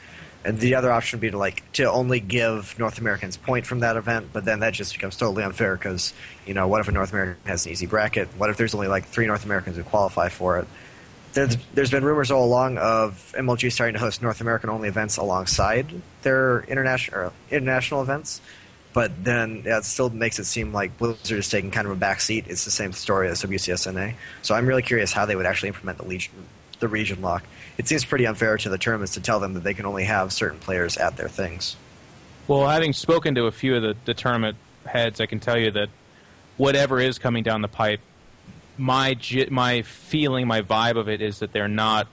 And the other option would be to only give North Americans point from that event, but then that just becomes totally unfair because, what if a North American has an easy bracket? What if there's only 3 North Americans who qualify for it? There's been rumors all along of MLG starting to host North American-only events alongside their international events, but then it still makes it seem like Blizzard is taking kind of a back seat. It's the same story as WCSNA. So I'm really curious how they would actually implement the region lock. It seems pretty unfair to the tournaments to tell them that they can only have certain players at their things. Well, having spoken to a few of the tournament heads, I can tell you that whatever is coming down the pipe, my feeling, my vibe of it is that they're not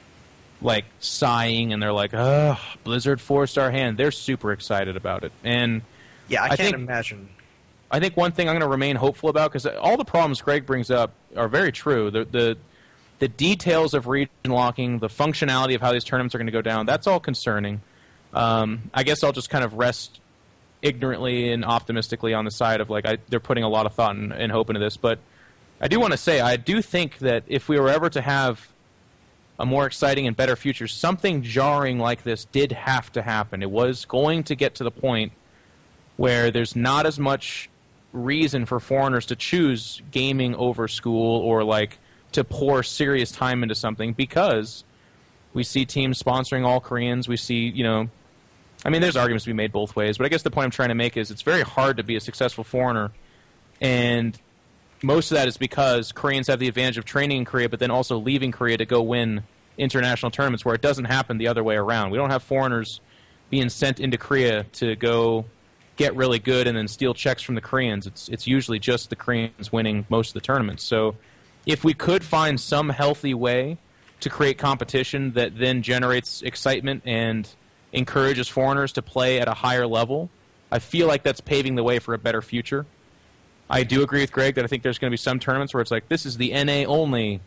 sighing and they're like, "Oh, Blizzard forced our hand." They're super excited about it, and yeah, I can't imagine. I think one thing I'm going to remain hopeful about, because all the problems Greg brings up are very true. The details of region locking, the functionality of how these tournaments are going to go down, that's all concerning. I guess I'll just kind of rest ignorantly and optimistically on the side of they're putting a lot of thought and hope into this. But I do want to say, I do think that if we were ever to have a more exciting and better future, something jarring like this did have to happen. It was going to get to the point where there's not as much reason for foreigners to choose gaming over school or to pour serious time into something, because we see teams sponsoring all Koreans. We see, there's arguments to be made both ways, but I guess the point I'm trying to make is it's very hard to be a successful foreigner, and most of that is because Koreans have the advantage of training in Korea, but then also leaving Korea to go win international tournaments, where it doesn't happen the other way around. We don't have foreigners being sent into Korea to go get really good and then steal checks from the Koreans. It's usually just the Koreans winning most of the tournaments. So if we could find some healthy way to create competition that then generates excitement and encourages foreigners to play at a higher level, I feel like that's paving the way for a better future. I do agree with Greg that I think there's going to be some tournaments where it's this is the NA only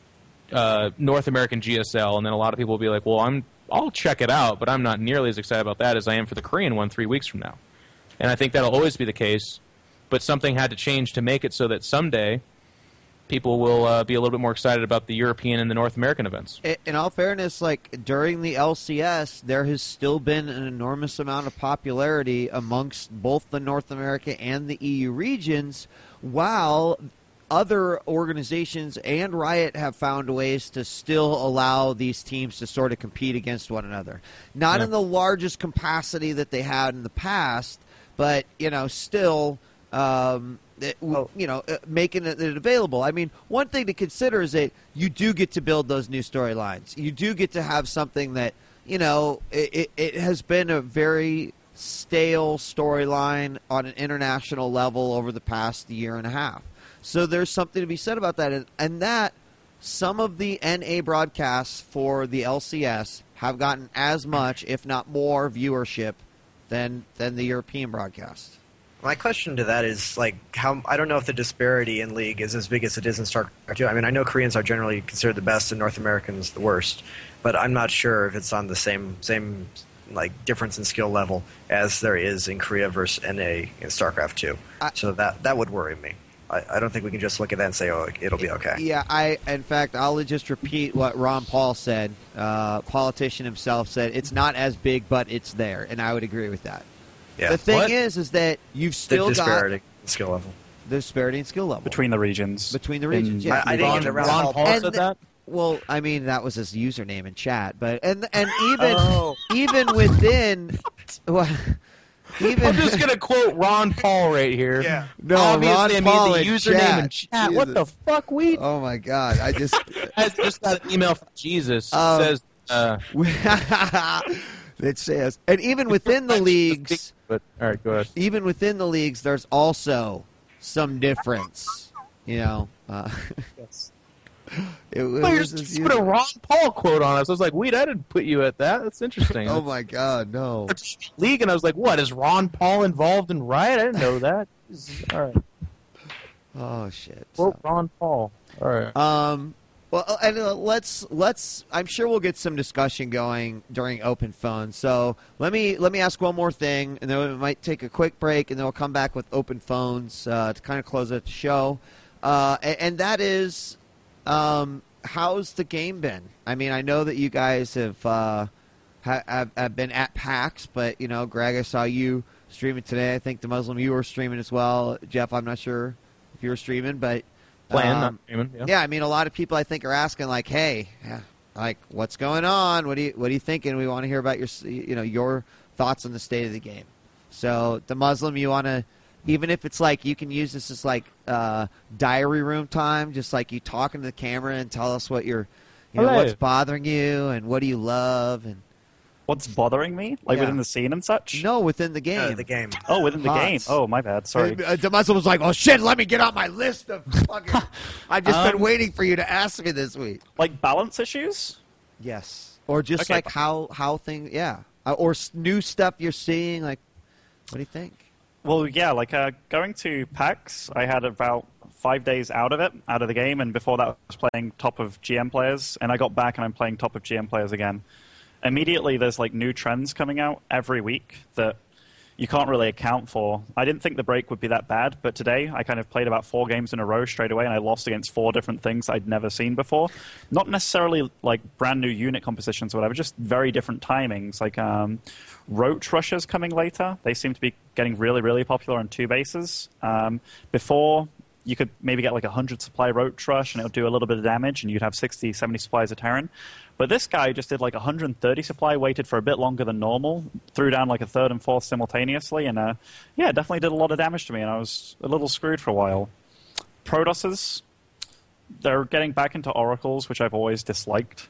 North American GSL, and then a lot of people will be like, well, I'll check it out, but I'm not nearly as excited about that as I am for the Korean one 3 weeks from now. And I think that'll always be the case, but something had to change to make it so that someday people will be a little bit more excited about the European and the North American events. In all fairness, during the LCS, there has still been an enormous amount of popularity amongst both the North America and the EU regions, while other organizations and Riot have found ways to still allow these teams to sort of compete against one another. Not in the largest capacity that they had in the past, but, still... making it available. I mean, one thing to consider is that you do get to build those new storylines. You do get to have something that, it has been a very stale storyline on an international level over the past year and a half. So there's something to be said about that. And that some of the NA broadcasts for the LCS have gotten as much, if not more, viewership than the European broadcast. My question to that is, how I don't know if the disparity in League is as big as it is in StarCraft 2. I mean, I know Koreans are generally considered the best and North Americans the worst, but I'm not sure if it's on the same difference in skill level as there is in Korea versus NA in StarCraft 2. So that would worry me. I don't think we can just look at that and say, oh, it'll be okay. Yeah, in fact, I'll just repeat what Ron Paul said. Politician himself said, it's not as big, but it's there, and I would agree with that. Yeah. The thing is that you've still the disparity in skill level. The disparity in skill level. Between the regions. Yeah. I didn't get to Ron Paul said that? Well, I mean, that was his username in chat. But and even within... I'm just going to quote Ron Paul right here. Yeah. No, obviously, Ron Paul the username in chat. What the fuck, Weed? Oh, my God. I just got an email from Jesus. Says... It says, and even within the leagues, but all right, go ahead. Even within the leagues, there's also some difference. Yes. You're just put a Ron Paul quote on us. I was like, "Wait, I didn't put you at that. That's interesting." Oh my God, no. League, and I was like, "What is Ron Paul involved in Riot? I didn't know that." All right. Oh shit. Quote Ron Paul. All right. Well, and let's. I'm sure we'll get some discussion going during open phone. So let me ask one more thing, and then we might take a quick break, and then we'll come back with open phones to kind of close out the show. And that is, how's the game been? I mean, I know that you guys have have been at PAX, but Greg, I saw you streaming today. I think the Muslim, you were streaming as well. Jeff, I'm not sure if you were streaming, but not streaming. Yeah, I mean, a lot of people I think are asking like, hey, like what's going on? What are you thinking? We want to hear about your thoughts on the state of the game. So the Muslim, you want to, even if it's like you can use this as like diary room time, just like you talking to the camera and tell us what what's bothering you and what do you love and what's bothering me, within the scene and such. No, within the game. The game. Oh, within the game. Oh, my bad. Sorry. The Muslim was like, "Oh shit, let me get on my list of fucking." I've just been waiting for you to ask me this week. Like balance issues. Yes, or just like how things, or new stuff you're seeing. Like, what do you think? Well, yeah, going to PAX, I had about 5 days out of the game, and before that I was playing top of GM players, and I got back and I'm playing top of GM players again. Immediately there's new trends coming out every week that you can't really account for. I didn't think the break would be that bad, but today I kind of played about 4 games in a row straight away, and I lost against 4 different things I'd never seen before. Not necessarily brand new unit compositions or whatever, just very different timings. Roach Rushers coming later. They seem to be getting really, really popular on 2 bases. Before, you could maybe get 100 supply Roach Rush, and it would do a little bit of damage, and you'd have 60, 70 supplies of Terran. But this guy just did 130 supply, waited for a bit longer than normal, threw down a 3rd and 4th simultaneously, and definitely did a lot of damage to me, and I was a little screwed for a while. Protosses, they're getting back into Oracles, which I've always disliked.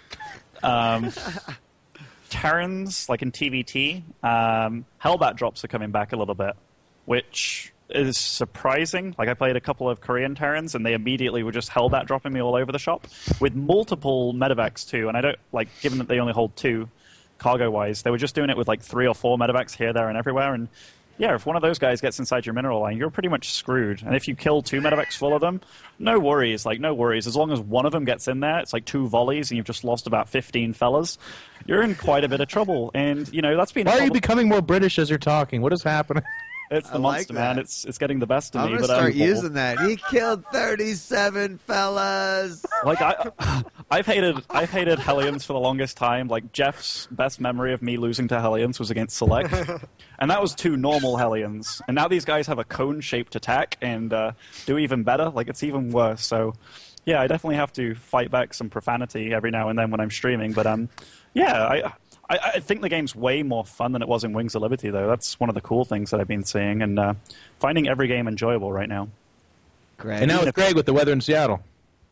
Terrans, in TVT, Hellbat drops are coming back a little bit, which is surprising. I played a couple of Korean Terrans, and they immediately were just Hellbat dropping me all over the shop, with multiple medevacs too, and I don't, given that they only hold 2, cargo-wise, they were just doing it with 3 or 4 medevacs here, there, and everywhere, and yeah, if one of those guys gets inside your mineral line, you're pretty much screwed. And if you kill 2 medevacs full of them, no worries, no worries. As long as one of them gets in there, it's 2 volleys, and you've just lost about 15 fellas, you're in quite a bit of trouble. And, that's been... Why are you becoming more British as you're talking? What is happening? It's the monster, man. It's getting the best of me. I'm going to start using that. He killed 37 fellas. I've hated Hellions for the longest time. Jeff's best memory of me losing to Hellions was against Select. And that was 2 normal Hellions. And now these guys have a cone-shaped attack and do even better. It's even worse. So, yeah, I definitely have to fight back some profanity every now and then when I'm streaming. But, I think the game's way more fun than it was in Wings of Liberty, though. That's one of the cool things that I've been seeing, and finding every game enjoyable right now. Greg. And now it's Greg with the weather in Seattle.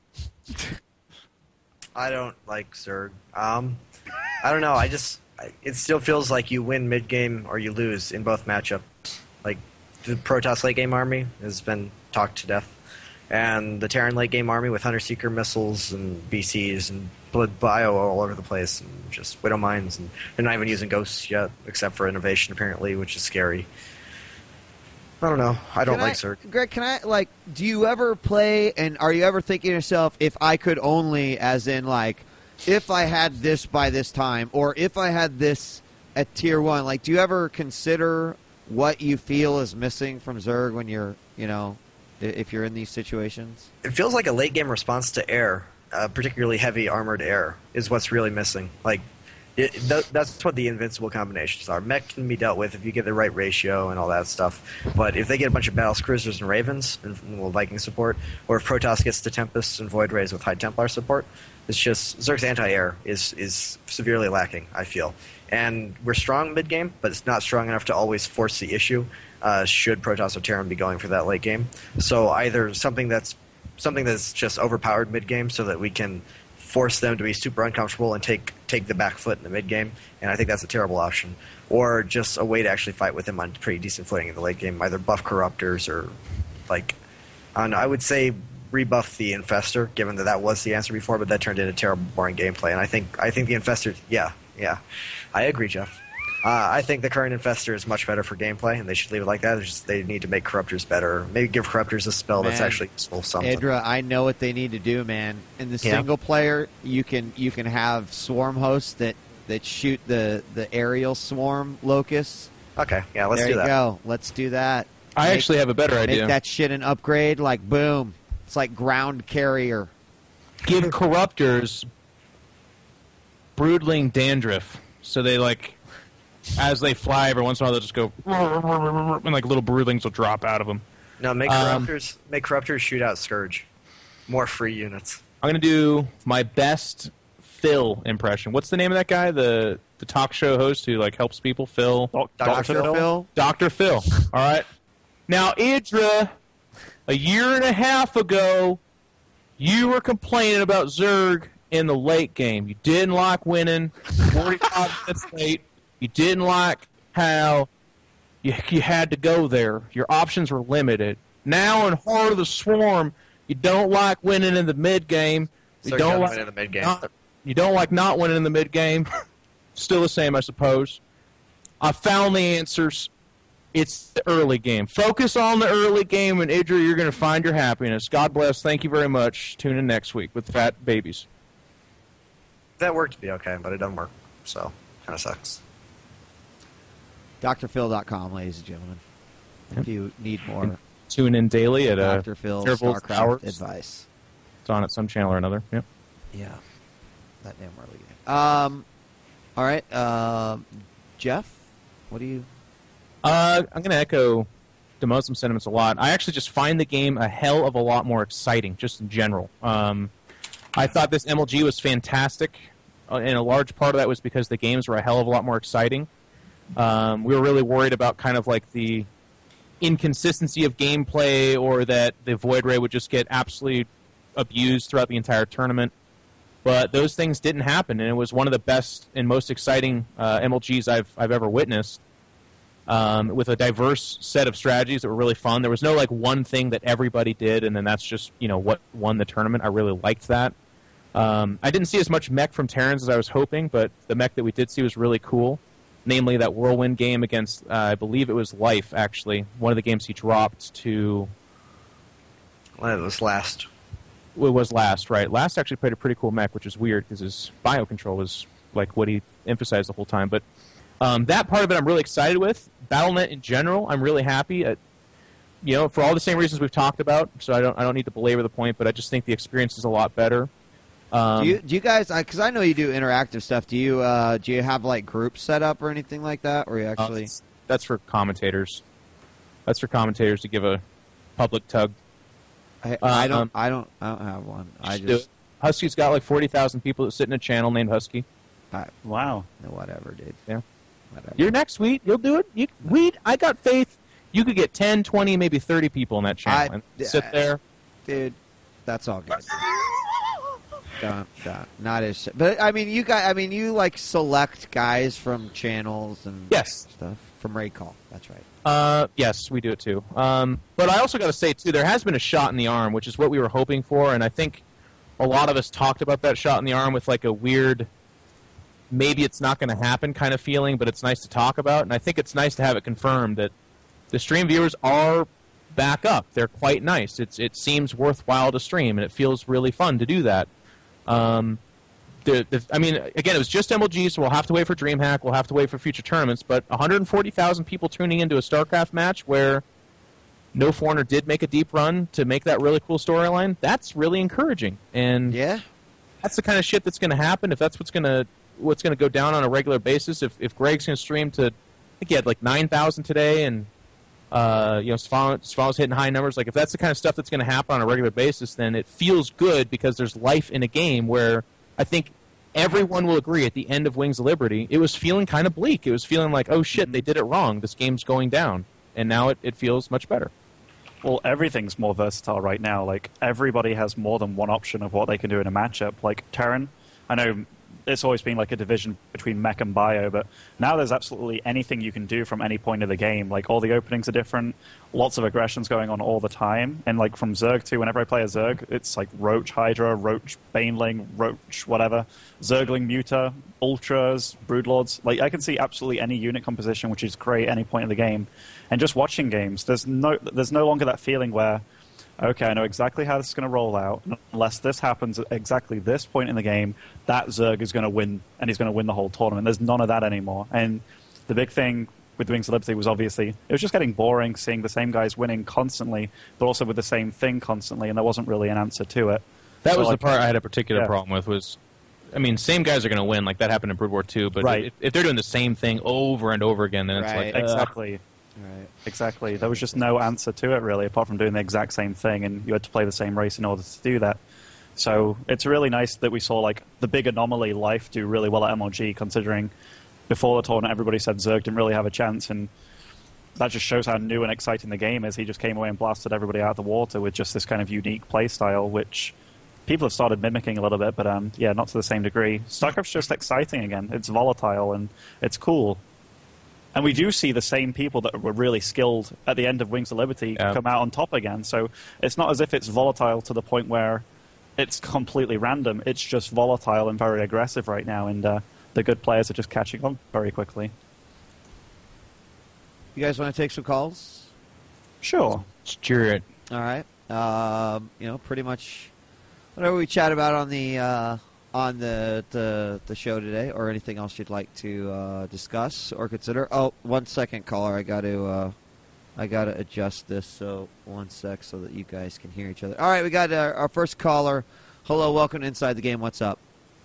I don't like Zerg. I don't know. It still feels like you win mid-game or you lose in both matchups. The Protoss late-game army has been talked to death, and the Terran late-game army with Hunter-Seeker missiles and BCs and Blood Bio all over the place, and just Widow Mines, and they're not even using Ghosts yet, except for Innovation, apparently, which is scary. I don't know. I don't like Zerg. Greg, do you ever play, and are you ever thinking to yourself, if I could only, as in, if I had this by this time, or if I had this at Tier 1, do you ever consider what you feel is missing from Zerg when you're, if you're in these situations? It feels like a late-game response to air. Particularly heavy armored air is what's really missing. That's what the invincible combinations are. Mech can be dealt with if you get the right ratio and all that stuff. But if they get a bunch of Battles Cruisers and Ravens and Viking support, or if Protoss gets the Tempests and Void Rays with High Templar support, it's just Zerg's anti-air is severely lacking, I feel. And we're strong mid-game, but it's not strong enough to always force the issue should Protoss or Terran be going for that late game. So either something that's just overpowered mid-game so that we can force them to be super uncomfortable and take the back foot in the mid-game, and I think that's a terrible option. Or just a way to actually fight with them on pretty decent footing in the late game, either buff Corruptors or, I would say rebuff the Infestor, given that was the answer before, but that turned into terrible, boring gameplay. And I think the Infestor, yeah, I agree, Jeff. I think the current Infestor is much better for gameplay, and they should leave it like that. They need to make Corruptors better. Maybe give Corruptors a spell that's actually useful. Something. Edra, I know what they need to do, man. In the single player, you can have swarm hosts that shoot the aerial swarm locusts. Okay, yeah, let's do that. There you go. Let's do that. I actually have a better idea. Make that shit an upgrade, boom. It's like ground carrier. Give Corruptors Broodling Dandruff So they as they fly, every once in a while they'll just go, and little broodlings will drop out of them. No, make Corruptors shoot out Scourge. More free units. I'm going to do my best Phil impression. What's the name of that guy? The talk show host who helps people? Phil? Dr. Phil? Dr. Phil. All right. Now, Idra, a year and a half ago, you were complaining about Zerg in the late game. You didn't like winning 45 minutes late. You didn't like how you had to go there. Your options were limited. Now in Heart of the Swarm, you don't like winning in the mid game. You don't like winning in the mid game. You don't like not winning in the mid game. Still the same, I suppose. I found the answers. It's the early game. Focus on the early game, and Idra, you're going to find your happiness. God bless. Thank you very much. Tune in next week with Fat Babies. That worked to be okay, but it doesn't work. So, kind of sucks. DrPhil.com, ladies and gentlemen. If you need more. Tune in daily at Dr. Phil StarCraft advice. It's on at some channel or another. Yep. Yeah. That damn early game. All right. Jeff, what do you... I'm going to echo the Muslim sentiments a lot. I actually just find the game a hell of a lot more exciting, just in general. I thought this MLG was fantastic, and a large part of that was because the games were a hell of a lot more exciting. We were really worried about kind of the inconsistency of gameplay, or that the Void Ray would just get absolutely abused throughout the entire tournament. But those things didn't happen, and it was one of the best and most exciting MLGs I've ever witnessed. With a diverse set of strategies that were really fun. There was no one thing that everybody did, and then that's just what won the tournament. I really liked that. I didn't see as much mech from Terrans as I was hoping, but the mech that we did see was really cool. Namely, that Whirlwind game against, I believe it was Life, actually. One of the games he dropped to... Well, it was Last. It was Last, right. Last actually played a pretty cool mech, which is weird, because his biocontrol was what he emphasized the whole time. But that part of it I'm really excited with. Battle.net in general, I'm really happy. For all the same reasons we've talked about, so I don't need to belabor the point, but I just think the experience is a lot better. Do you guys? Because I know you do interactive stuff. Do you have groups set up or anything like that, or you actually? That's for commentators. That's for commentators to give a public tug. I don't have one. Husky's got 40,000 people that sit in a channel named Husky. Wow. Whatever, dude. Yeah. Whatever. You're next, Wheat. You'll do it. Wheat, I got faith. You could get 10, 20, maybe 30 people in that channel and sit there. Dude, that's all good. Don't. Not as... But, you select guys from channels and stuff. From Raycall. That's right. Yes, we do it too. But I also got to say, too, there has been a shot in the arm, which is what we were hoping for, and I think a lot of us talked about that shot in the arm with a weird... maybe it's not going to happen kind of feeling, but it's nice to talk about. And I think it's nice to have it confirmed that the stream viewers are back up. They're quite nice. It seems worthwhile to stream, and it feels really fun to do that. Again, it was just MLG, so we'll have to wait for DreamHack. We'll have to wait for future tournaments. But 140,000 people tuning into a StarCraft match where no foreigner did make a deep run to make that really cool storyline, that's really encouraging. And that's the kind of shit that's going to happen if that's what's going to go down on a regular basis. If Greg's going to stream to, I think he had 9,000 today, and Stefano's hitting high numbers. If that's the kind of stuff that's going to happen on a regular basis, then it feels good because there's life in a game where I think everyone will agree at the end of Wings of Liberty, it was feeling kind of bleak. It was feeling oh shit, they did it wrong. This game's going down. And now it feels much better. Well, everything's more versatile right now. Everybody has more than one option of what they can do in a matchup. Terran, I know it's always been a division between mech and bio, but now there's absolutely anything you can do from any point of the game. All the openings are different, lots of aggressions going on all the time. And from Zerg too, whenever I play a Zerg, it's Roach Hydra, Roach Baneling, Roach whatever, Zergling Muta, Ultras, Broodlords. I can see absolutely any unit composition which is great at any point of the game. And just watching games, there's no longer that feeling where, okay, I know exactly how this is going to roll out. Unless this happens at exactly this point in the game, that Zerg is going to win, and he's going to win the whole tournament. There's none of that anymore. And the big thing with Wings of Liberty was obviously, it was just getting boring seeing the same guys winning constantly, but also with the same thing constantly, and there wasn't really an answer to it. That was the part I had a particular problem with, was I mean, same guys are going to win. Like that happened in Brood War 2. But if they're doing the same thing over and over again, then it's like exactly. Right. Exactly. There was just no answer to it, really, apart from doing the exact same thing, and you had to play the same race in order to do that. So it's really nice that we saw like the big anomaly Life do really well at MLG, considering before the tournament everybody said Zerg didn't really have a chance, and that just shows how new and exciting the game is. He just came away and blasted everybody out of the water with just this kind of unique play style, which people have started mimicking a little bit, but not to the same degree. StarCraft's just exciting again. It's volatile and it's cool. And we do see the same people that were really skilled at the end of Wings of Liberty come out on top again. So it's not as if it's volatile to the point where it's completely random. It's just volatile and very aggressive right now, and the good players are just catching on very quickly. You guys want to take some calls? Sure. Let's cheer it. All right. Pretty much whatever we chat about on the show today, or anything else you'd like to discuss or consider. Oh, 1 second, caller. I got to adjust this. So 1 sec, so that you guys can hear each other. All right, we got our first caller. Hello, welcome to Inside the Game. What's up?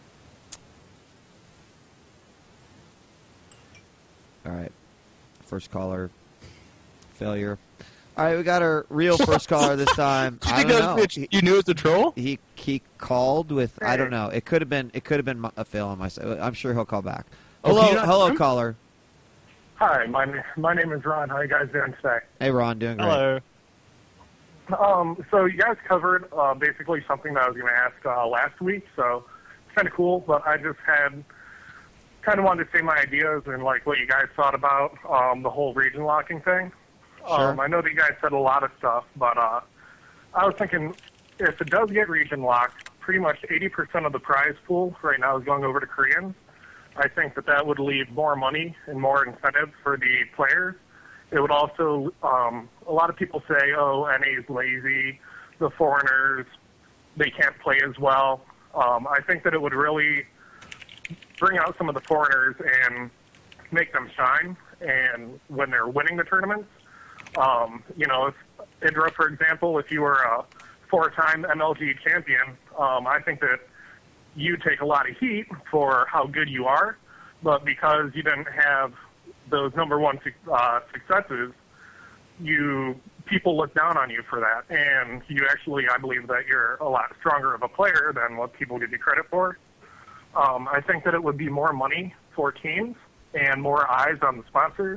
All right, first caller failure. All right, we got our real first caller this time. I don't know. You knew it was a troll? He called with, I don't know. It could have been a fail on my side. I'm sure he'll call back. Hello, caller. Hi, my name is Ron. How are you guys doing today? Hey, Ron, doing great. Hello. So you guys covered basically something that I was going to ask last week, so it's kind of cool. But I just kind of wanted to say my ideas and like what you guys thought about the whole region locking thing. Sure. I know that you guys said a lot of stuff, but I was thinking if it does get region locked, pretty much 80% of the prize pool right now is going over to Koreans. I think that would leave more money and more incentive for the players. It would also, a lot of people say, oh, NA's lazy, the foreigners, they can't play as well. I think that it would really bring out some of the foreigners and make them shine. And when they're winning the tournaments, if Idra, for example, if you were a 4-time MLG champion, I think that you take a lot of heat for how good you are, but because you didn't have those number one successes, people look down on you for that, and you actually, I believe that you're a lot stronger of a player than what people give you credit for. I think that it would be more money for teams and more eyes on the sponsors.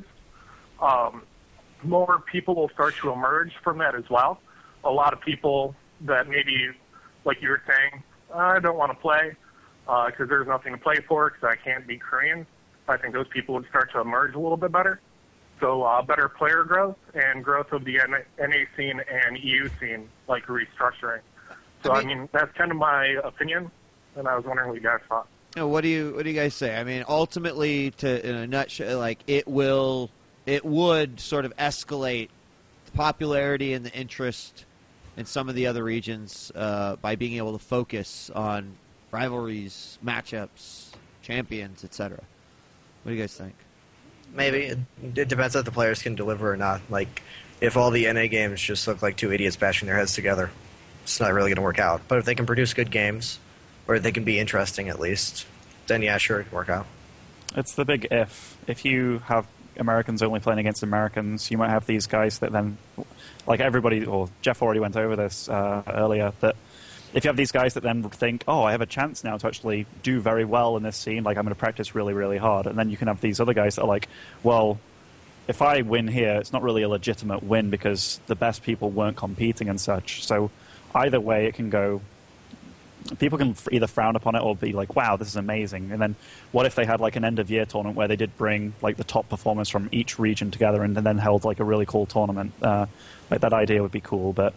More people will start to emerge from that as well. A lot of people that maybe, like you were saying, I don't want to play because there's nothing to play for because I can't beat Koreans. I think those people would start to emerge a little bit better. So better player growth and growth of the NA scene and EU scene, like restructuring. So, I mean that's kind of my opinion, and I was wondering what you guys thought. What do you guys say? I mean, ultimately, in a nutshell, like it would sort of escalate the popularity and the interest in some of the other regions by being able to focus on rivalries, matchups, champions, etc. What do you guys think? Maybe. It depends if the players can deliver or not. Like, if all the NA games just look like two idiots bashing their heads together, it's not really going to work out. But if they can produce good games, or they can be interesting at least, then yeah, sure, it can work out. It's the big if. If you have Americans only playing against Americans, you might have these guys that then, like everybody, or Jeff already went over this earlier, that if you have these guys that then think, oh, I have a chance now to actually do very well in this scene, like I'm going to practice really, really hard, and then you can have these other guys that are like, well, if I win here, it's not really a legitimate win because the best people weren't competing and such. So either way, it can go. People can either frown upon it or be like, wow, this is amazing. And then what if they had like an end-of-year tournament where they did bring like the top performers from each region together and then held like a really cool tournament? Like that idea would be cool, but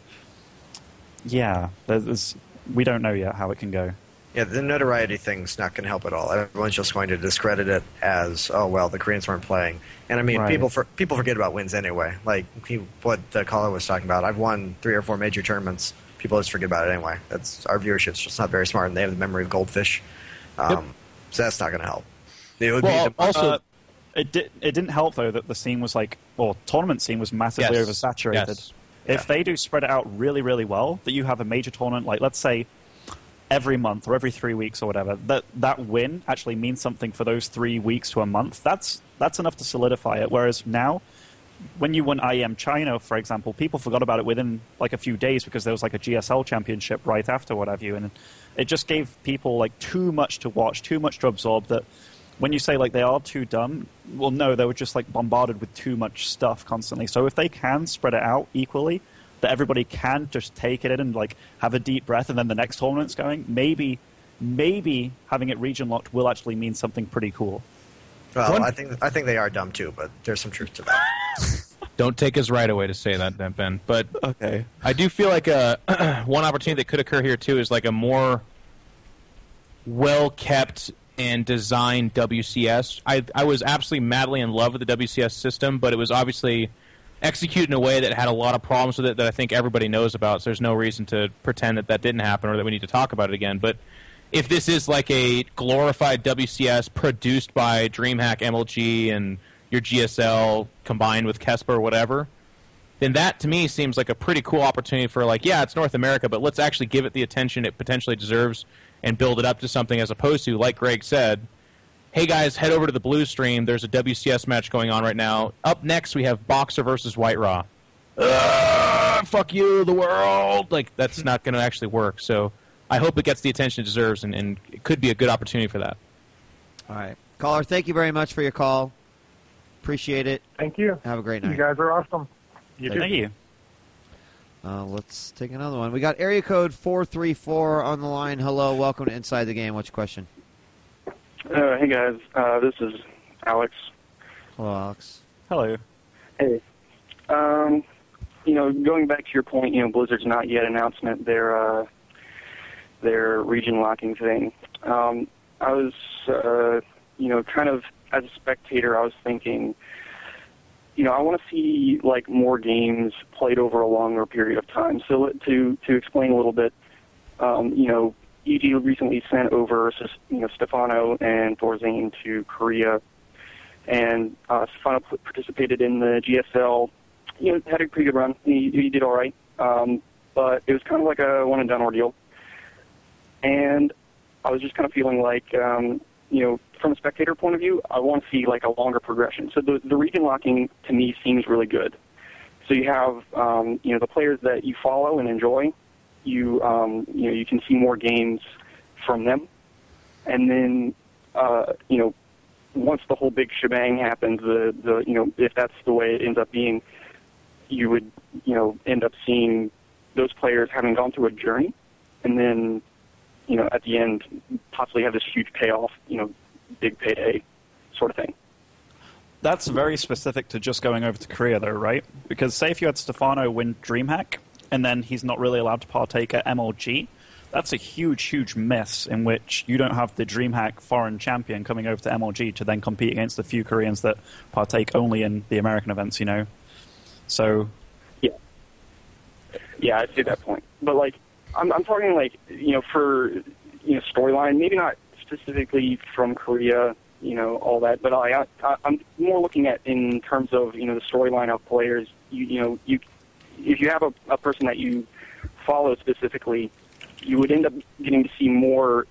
yeah, we don't know yet how it can go. Yeah, the notoriety thing's not going to help at all. Everyone's just going to discredit it as, oh, well, the Koreans weren't playing. And I mean, right. people forget about wins anyway. Like what the caller was talking about. I've won 3 or 4 major tournaments. People just forget about it anyway. Our viewership's just not very smart, and they have the memory of goldfish. So that's not going to help. It would be it didn't help though that the scene was tournament scene was massively oversaturated. Yes. If they do spread it out really, really well, that you have a major tournament, like let's say every month or every 3 weeks or whatever, that win actually means something for those 3 weeks to a month. That's enough to solidify it. Whereas now, when you won IEM China, for example, people forgot about it within like a few days because there was like a GSL championship right after, what have you, and it just gave people like too much to watch, too much to absorb. That when you say like they are too dumb, well, no, they were just like bombarded with too much stuff constantly. So if they can spread it out equally, that everybody can just take it in and like have a deep breath, and then the next tournament's going, maybe having it region locked will actually mean something pretty cool. Well, I think they are dumb too, but there's some truth to that. Don't take us right away to say that, Ben. But okay, I do feel like one opportunity that could occur here too is like a more well-kept and designed WCS. I was absolutely madly in love with the WCS system, but it was obviously executed in a way that had a lot of problems with it that I think everybody knows about, so there's no reason to pretend that didn't happen or that we need to talk about it again. But if this is like a glorified WCS produced by DreamHack MLG and your GSL combined with Kespa or whatever, then that to me seems like a pretty cool opportunity for like, yeah, it's North America, but let's actually give it the attention it potentially deserves and build it up to something, as opposed to, like Greg said, hey guys, head over to the Blue Stream, there's a WCS match going on right now. Up next we have Boxer versus White Raw. Fuck you, the world! Like, that's not going to actually work, so I hope it gets the attention it deserves, and it could be a good opportunity for that. All right. Caller, thank you very much for your call. Appreciate it. Thank you. Have a great night. You guys are awesome. Thank you. Let's take another one. We got area code 434 on the line. Hello, welcome to Inside the Game. What's your question? Hey, guys. This is Alex. Hello, Alex. Hello. Hey. Going back to your point, Blizzard's not yet announcement their region locking thing. I was, kind of as a spectator, I was thinking, I want to see like more games played over a longer period of time. So to explain a little bit, EG recently sent over, Stefano and Thorzane to Korea, and Stefano participated in the GSL. Had a pretty good run. He did all right, but it was kind of like a one and done ordeal. And I was just kind of feeling like, from a spectator point of view, I want to see like a longer progression. So the region locking to me seems really good. So you have, the players that you follow and enjoy. You can see more games from them, and then, once the whole big shebang happens, if that's the way it ends up being, you would, end up seeing those players having gone through a journey, and then, at the end, possibly have this huge payoff, big payday sort of thing. That's very specific to just going over to Korea, though, right? Because say if you had Stefano win DreamHack, and then he's not really allowed to partake at MLG, that's a huge, huge miss in which you don't have the DreamHack foreign champion coming over to MLG to then compete against the few Koreans that partake only in the American events, So... Yeah, I see that point. But, like, I'm talking, like, for, storyline, maybe not specifically from Korea, all that, but I'm more looking at in terms of, the storyline of players. If you have a person that you follow specifically, you would end up getting to see more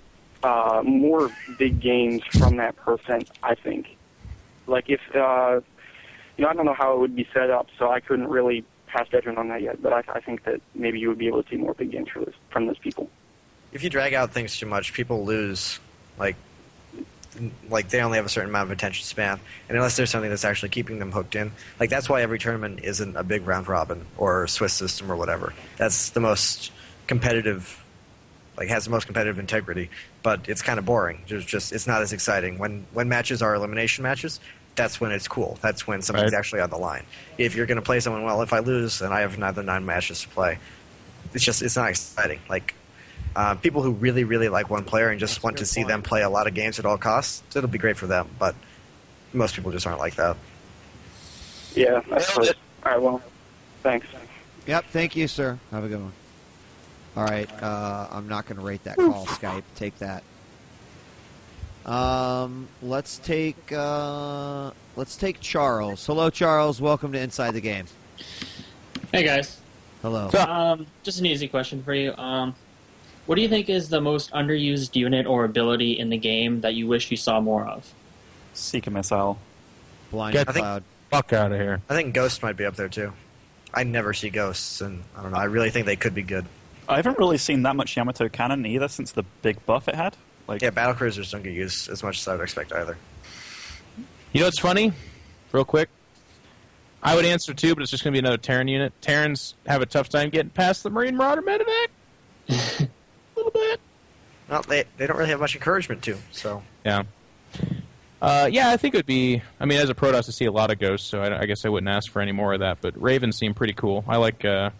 big games from that person, I think. Like if, I don't know how it would be set up, so I couldn't really pass judgment on that yet, but I think that maybe you would be able to see more big games from those people. If you drag out things too much, people lose, like they only have a certain amount of attention span, and unless there's something that's actually keeping them hooked in, like that's why every tournament isn't a big round robin or Swiss system or whatever. That's the most competitive, has the most competitive integrity, but it's kind of boring. It's not as exciting. When matches are elimination matches, that's when it's cool. That's when something's actually on the line. If you're going to play someone, well, if I lose and I have another 9 matches to play, it's not exciting. People who really, really like one player and just want to see them play a lot of games at all costs, it'll be great for them, but most people just aren't like that. Yeah, I suppose. All right, well, thanks. Yep, thank you, sir. Have a good one. All right, I'm not going to rate that call, Skype. Take that. Let's take Charles. Hello, Charles. Welcome to Inside the Game. Hey, guys. Hello. Just an easy question for you. What do you think is the most underused unit or ability in the game that you wish you saw more of? Seeker Missile. Blind Cloud. Fuck out of here. I think Ghost might be up there too. I never see Ghosts, and I don't know. I really think they could be good. I haven't really seen that much Yamato cannon either since the big buff it had. Yeah, battle cruisers don't get used as much as I would expect either. You know what's funny? Real quick. I would answer too, but it's just going to be another Terran unit. Terrans have a tough time getting past the Marine Marauder medevac. A little bit. Well, they don't really have much encouragement to, so... Yeah. I think it would be... I mean, as a Protoss, I see a lot of Ghosts, so I guess I wouldn't ask for any more of that, but Ravens seem pretty cool. I like that...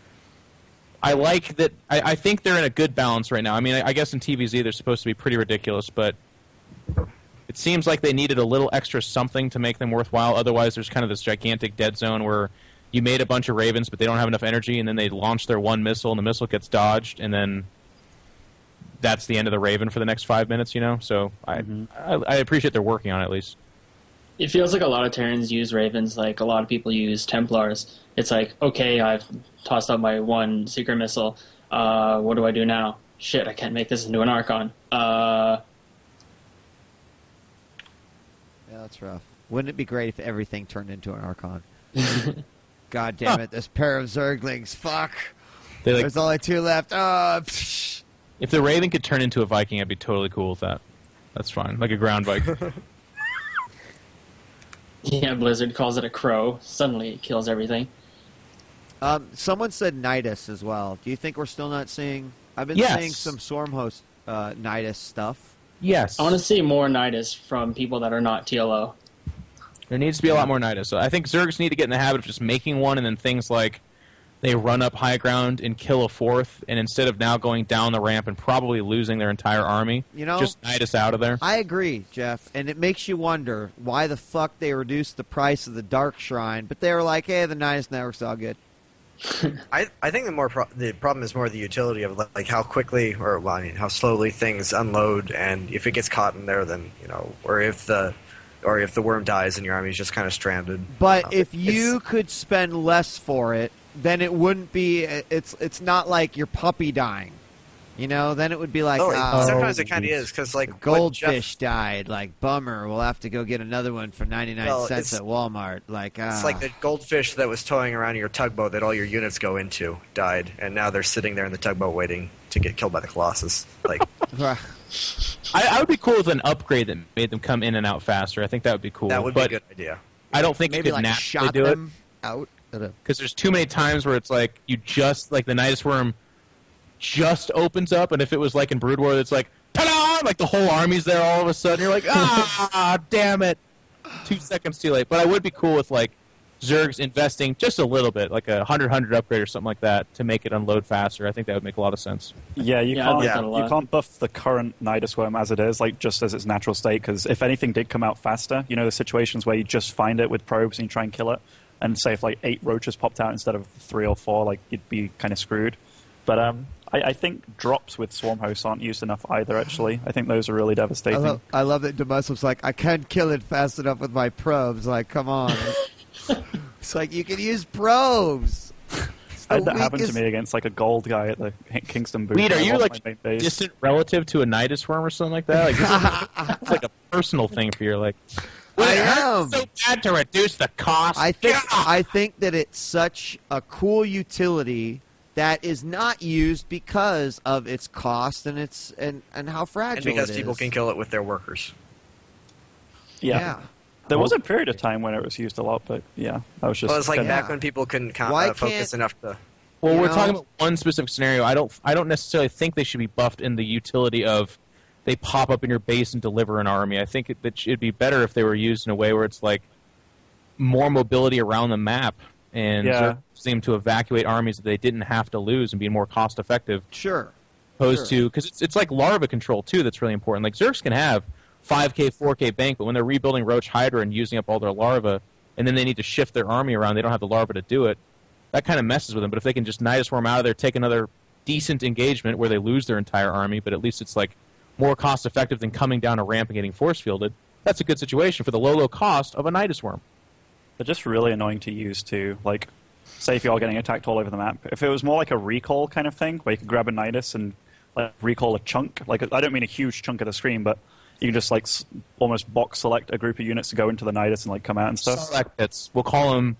I think they're in a good balance right now. I mean, I guess in TVZ they're supposed to be pretty ridiculous, but it seems like they needed a little extra something to make them worthwhile. Otherwise, there's kind of this gigantic dead zone where you made a bunch of Ravens, but they don't have enough energy, and then they launch their one missile, and the missile gets dodged, and then that's the end of the Raven for the next 5 minutes, you know? So I appreciate they're working on it, at least. It feels like a lot of Terrans use Ravens like a lot of people use Templars. It's like, okay, I've tossed out my one Seeker Missile. What do I do now? Shit, I can't make this into an Archon. Yeah, that's rough. Wouldn't it be great if everything turned into an Archon? God damn it, this pair of Zerglings. Fuck. There's only 2 left. If the Raven could turn into a Viking, I'd be totally cool with that. That's fine. Like a ground Viking. Yeah, Blizzard calls it a crow. Suddenly it kills everything. Someone said Nidus as well. Do you think we're still not seeing... I've been seeing some Stormhost Nidus stuff. Yes. I want to see more Nidus from people that are not TLO. There needs to be a lot more Nidus. So I think Zergs need to get in the habit of just making one, and then things like they run up high ground and kill a 4th, and instead of now going down the ramp and probably losing their entire army, just Nidus out of there. I agree, Jeff, and it makes you wonder why the fuck they reduced the price of the Dark Shrine, but they were like, hey, the Nidus network's all good. I think the problem is more the utility of like how quickly how slowly things unload, and if it gets caught in there, then or if the worm dies and your army's just kind of stranded. But if you could spend less for it, then it wouldn't be. It's not like your puppy dying. Then it would be like, sometimes it kind of is, because like goldfish died. Like, bummer. We'll have to go get another one for 99 cents at Walmart. Like, it's like the goldfish that was towing around your tugboat that all your units go into died, and now they're sitting there in the tugboat waiting to get killed by the Colossus. Like, I would be cool with an upgrade that made them come in and out faster. I think that would be cool. That would be a good idea. I don't think maybe you could naturally do it out because there's too many times where it's like you just like the Nidus Worm just opens up, and if it was like in Brood War, it's like ta-da! Like the whole army's there all of a sudden. You're like, damn it, 2 seconds too late. But I would be cool with like Zergs investing just a little bit, like a 100 upgrade or something like that, to make it unload faster. I think that would make a lot of sense. Yeah, you can't buff the current Nidus Worm as it is, like just as its natural state, because if anything did come out faster, the situations where you just find it with probes and you try and kill it, and say if like 8 roaches popped out instead of 3 or 4, like you'd be kind of screwed. But I think drops with Swarm Hosts aren't used enough either, actually. I think those are really devastating. I love that Demus was like, I can't kill it fast enough with my probes. Like, come on. It's like, you can use probes. I had that happen to me against like a gold guy at the Kingston booth. Wait, are you like distant relative to a Nidus Worm or something like that? Like, it's like a personal thing for you. Like, I am so bad to reduce the cost. I think that it's such a cool utility that is not used because of its cost and its and how fragile and because it is. People can kill it with their workers. Yeah. There was a period of time when it was used a lot, but that was just. Well, it's like back when people couldn't focus enough to. Well, we're talking about one specific scenario. I don't necessarily think they should be buffed in the utility of they pop up in your base and deliver an army. I think it'd be better if they were used in a way where it's like more mobility around the map and seem to evacuate armies that they didn't have to lose and be more cost effective. Sure. Opposed to because it's like larva control too. That's really important. Like Zergs can have 5K, 4K bank, but when they're rebuilding Roach Hydra and using up all their larvae, and then they need to shift their army around, they don't have the larvae to do it. That kind of messes with them. But if they can just Nidus Worm out of there, take another decent engagement where they lose their entire army, but at least it's like more cost effective than coming down a ramp and getting force fielded, that's a good situation for the low cost of a Nidus Worm. They're just really annoying to use too. Like, say if you're getting attacked all over the map. If it was more like a recall kind of thing, where you could grab a Nidus and recall a chunk. Like, I don't mean a huge chunk of the screen, but you can just like almost box select a group of units to go into the nidus and like come out and stuff. Select pits. We'll call them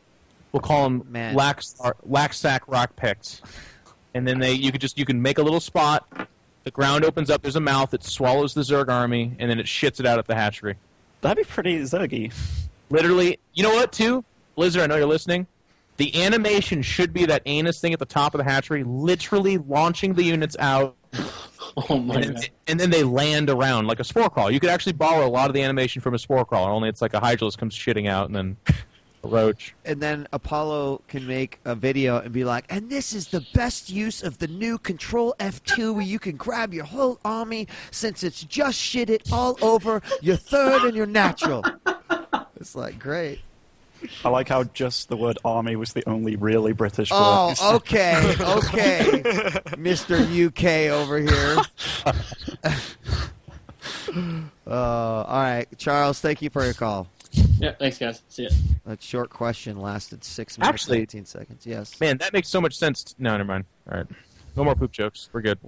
lax sack rock picks. And then you can make a little spot. The ground opens up. There's a mouth. It swallows the Zerg army, and then it shits it out at the hatchery. That'd be pretty Zergy. Literally, you know what? Too, Blizzard. I know you're listening. The animation should be that anus thing at the top of the hatchery, literally launching the units out. Oh my god! And then they land around like a spore crawler. You could actually borrow a lot of the animation from a spore crawler. Only it's like a Hydralisk comes shitting out, and then a roach. And then Apollo can make a video and be like, and this is the best use of the new Control F2 where you can grab your whole army since it's just shitted all over your third and your natural. It's like, great. I like how just the word army was the only really British word. Oh, okay, Mr. UK over here. All right, Charles, thank you for your call. Yeah, thanks, guys. See ya. That short question lasted 6 minutes and 18 seconds. Yes. Man, that makes so much sense. No, never mind. All right. No more poop jokes. We're good.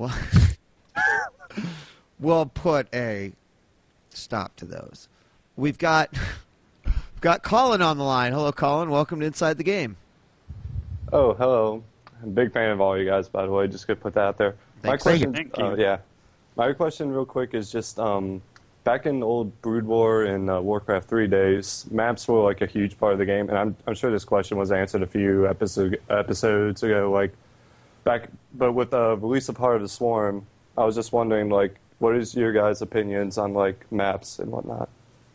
We'll put a stop to those. We've got Colin on the line. Hello, Colin. Welcome to Inside the Game. Oh, hello. I'm a big fan of all you guys, by the way. Just going to put that out there. Thanks. My question, Thank you. yeah. My question real quick is just back in the old Brood War and Warcraft 3 days, maps were like a huge part of the game, and I'm sure this question was answered a few episodes ago. Like but with the release of Heart of the Swarm, I was just wondering, like, what is your guys' opinions on like maps and whatnot?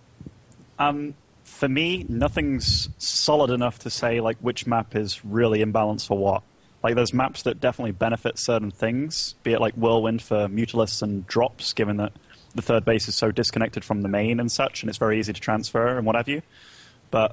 For me, nothing's solid enough to say like which map is really in balance for what. Like, there's maps that definitely benefit certain things, be it like Whirlwind for Mutalisks and drops, given that the third base is so disconnected from the main and such, and it's very easy to transfer and what have you. But,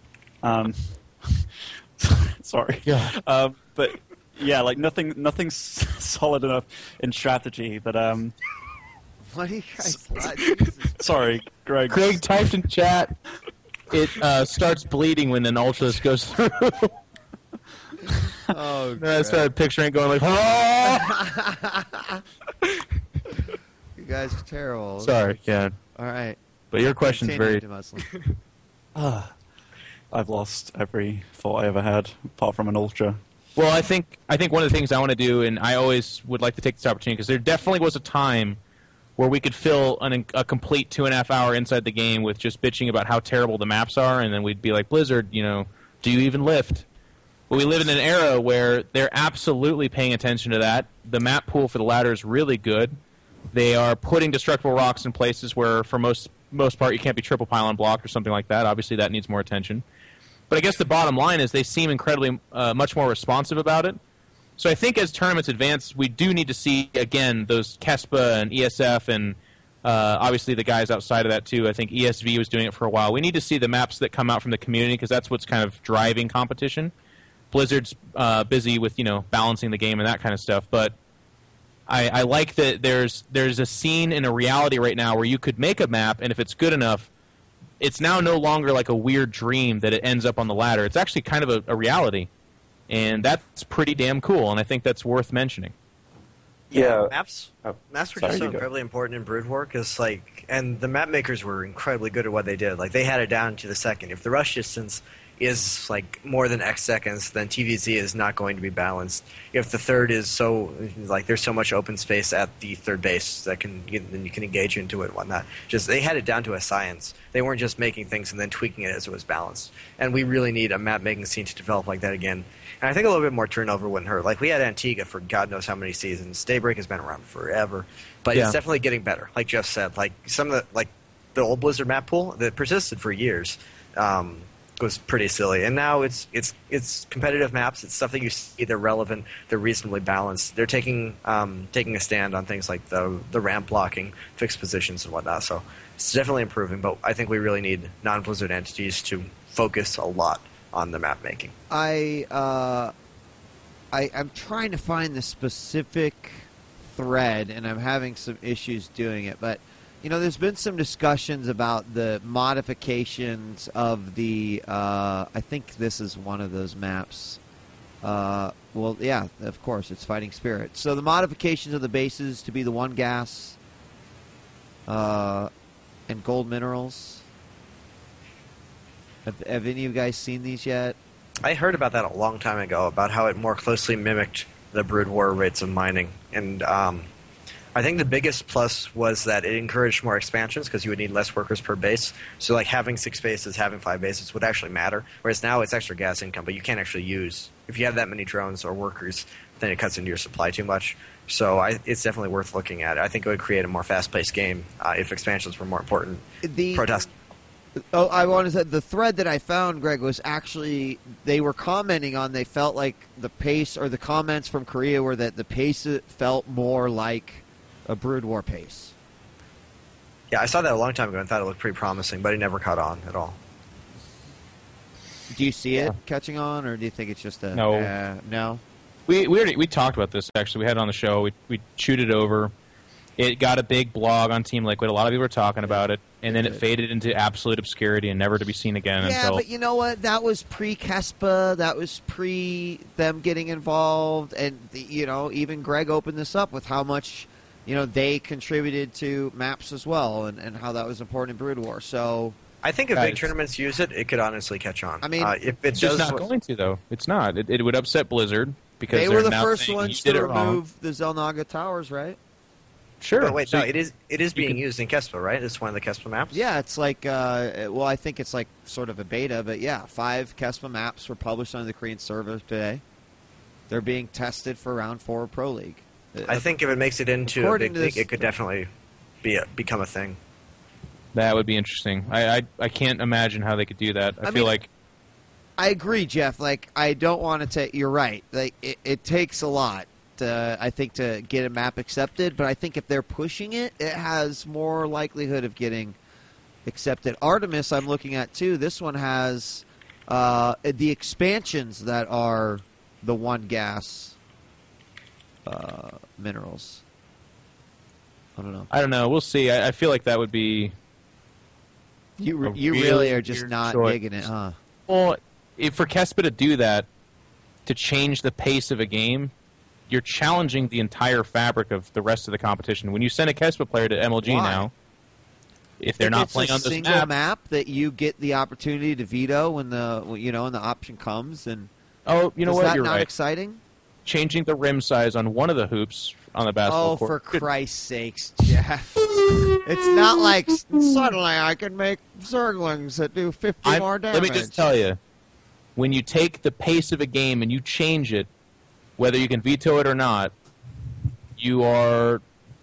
sorry. Yeah. But yeah, like nothing's solid enough in strategy. But What are you guys like? sorry, Greg. Craig typed in chat. It starts bleeding when an Ultralisk goes through. Oh, And I started picturing it going like, oh! You guys are terrible. Sorry, yeah. All right. But your question's Continue, very... Muslim. I've lost every thought I ever had, apart from an Ultra. Well, I think one of the things I want to do, and I always would like to take this opportunity, because there definitely was a time where we could fill a complete 2.5 hour Inside the Game with just bitching about how terrible the maps are, and then we'd be like, Blizzard, do you even lift? But we live in an era where they're absolutely paying attention to that. The map pool for the ladder is really good. They are putting destructible rocks in places where, for most part, you can't be triple pylon blocked or something like that. Obviously, that needs more attention. But I guess the bottom line is they seem incredibly much more responsive about it. So I think as tournaments advance, we do need to see, again, those Kespa and ESF and obviously the guys outside of that, too. I think ESV was doing it for a while. We need to see the maps that come out from the community, because that's what's kind of driving competition. Blizzard's busy with, balancing the game and that kind of stuff. But I like that there's a scene in a reality right now where you could make a map, and if it's good enough, it's now no longer like a weird dream that it ends up on the ladder. It's actually kind of a reality. And that's pretty damn cool, and I think that's worth mentioning. Yeah. Maps were just so incredibly important in Brood War, because and the map makers were incredibly good at what they did. Like, they had it down to the second. If the rush distance is like more than X seconds, then TVZ is not going to be balanced. If the third is there's so much open space at the third base that then you can engage into it and whatnot. Just, they had it down to a science. They weren't just making things and then tweaking it as it was balanced. And we really need a map making scene to develop like that again. And I think a little bit more turnover wouldn't hurt. Like, we had Antigua for God knows how many seasons. Daybreak has been around forever, but it's definitely getting better. Like Jeff said, like some of the old Blizzard map pool that persisted for years was pretty silly. And now it's competitive maps. It's stuff that you see. They're relevant. They're reasonably balanced. They're taking a stand on things like the ramp blocking, fixed positions, and whatnot. So it's definitely improving. But I think we really need non-Blizzard entities to focus a lot on the map making. I'm trying to find the specific thread, and I'm having some issues doing it. But there's been some discussions about the modifications of the. I think this is one of those maps. Well, yeah, of course, it's Fighting Spirit. So the modifications of the bases to be the 1 gas and gold minerals. Have any of you guys seen these yet? I heard about that a long time ago, about how it more closely mimicked the Brood War rates of mining. And I think the biggest plus was that it encouraged more expansions because you would need less workers per base. So like having 6 bases, having 5 bases would actually matter. Whereas now it's extra gas income, but you can't actually use. If you have that many drones or workers, then it cuts into your supply too much. So it's definitely worth looking at. I think it would create a more fast-paced game if expansions were more important. Protest. Oh, I wanted to say the thread that I found, Greg, was actually they were commenting on. They felt like the pace, or the comments from Korea were that the pace felt more like a Brood War pace. Yeah, I saw that a long time ago and thought it looked pretty promising, but it never caught on at all. Do you see it catching on, or do you think it's just a no? No. We talked about this actually. We had it on the show. We chewed it over. It got a big blog on Team Liquid. A lot of people were talking about it, and then it faded into absolute obscurity and never to be seen again. Yeah, but you know what? That was pre-Kespa. That was pre them getting involved, and even Greg opened this up with how much they contributed to maps as well, and how that was important in Brood War. So I think if big tournaments use it, it could honestly catch on. I mean, if it's just not going to though. It's not. It would upset Blizzard because they were the now first ones to remove the Xel'Naga towers, right? Sure. But wait, no, it is being used in Kespa, right? It's one of the Kespa maps? Yeah, it's like, I think it's like sort of a beta, but yeah, 5 Kespa maps were published on the Korean server today. They're being tested for Round 4 of Pro League. I think if it makes it into a big league, it could definitely become a thing. That would be interesting. I can't imagine how they could do that. I feel like... I agree, Jeff. Like, I don't want to take... You're right. Like, it takes a lot. I think, to get a map accepted, but I think if they're pushing it, it has more likelihood of getting accepted. Artemis, I'm looking at too. This one has the expansions that are the 1 gas minerals. I don't know. We'll see. I feel like that would be. You really are just not digging it, huh? Well, for Kespa to do that, to change the pace of a game, you're challenging the entire fabric of the rest of the competition. When you send a Kespa player to MLG now, if they're not playing on this single map that you get the opportunity to veto when the option comes, and you're not right. Exciting? Changing the rim size on one of the hoops on the basketball court. Oh, for Christ's sakes, Jeff! It's not like suddenly I can make Zerglings that do 50 more damage. Let me just tell you, when you take the pace of a game and you change it, whether you can veto it or not, you are...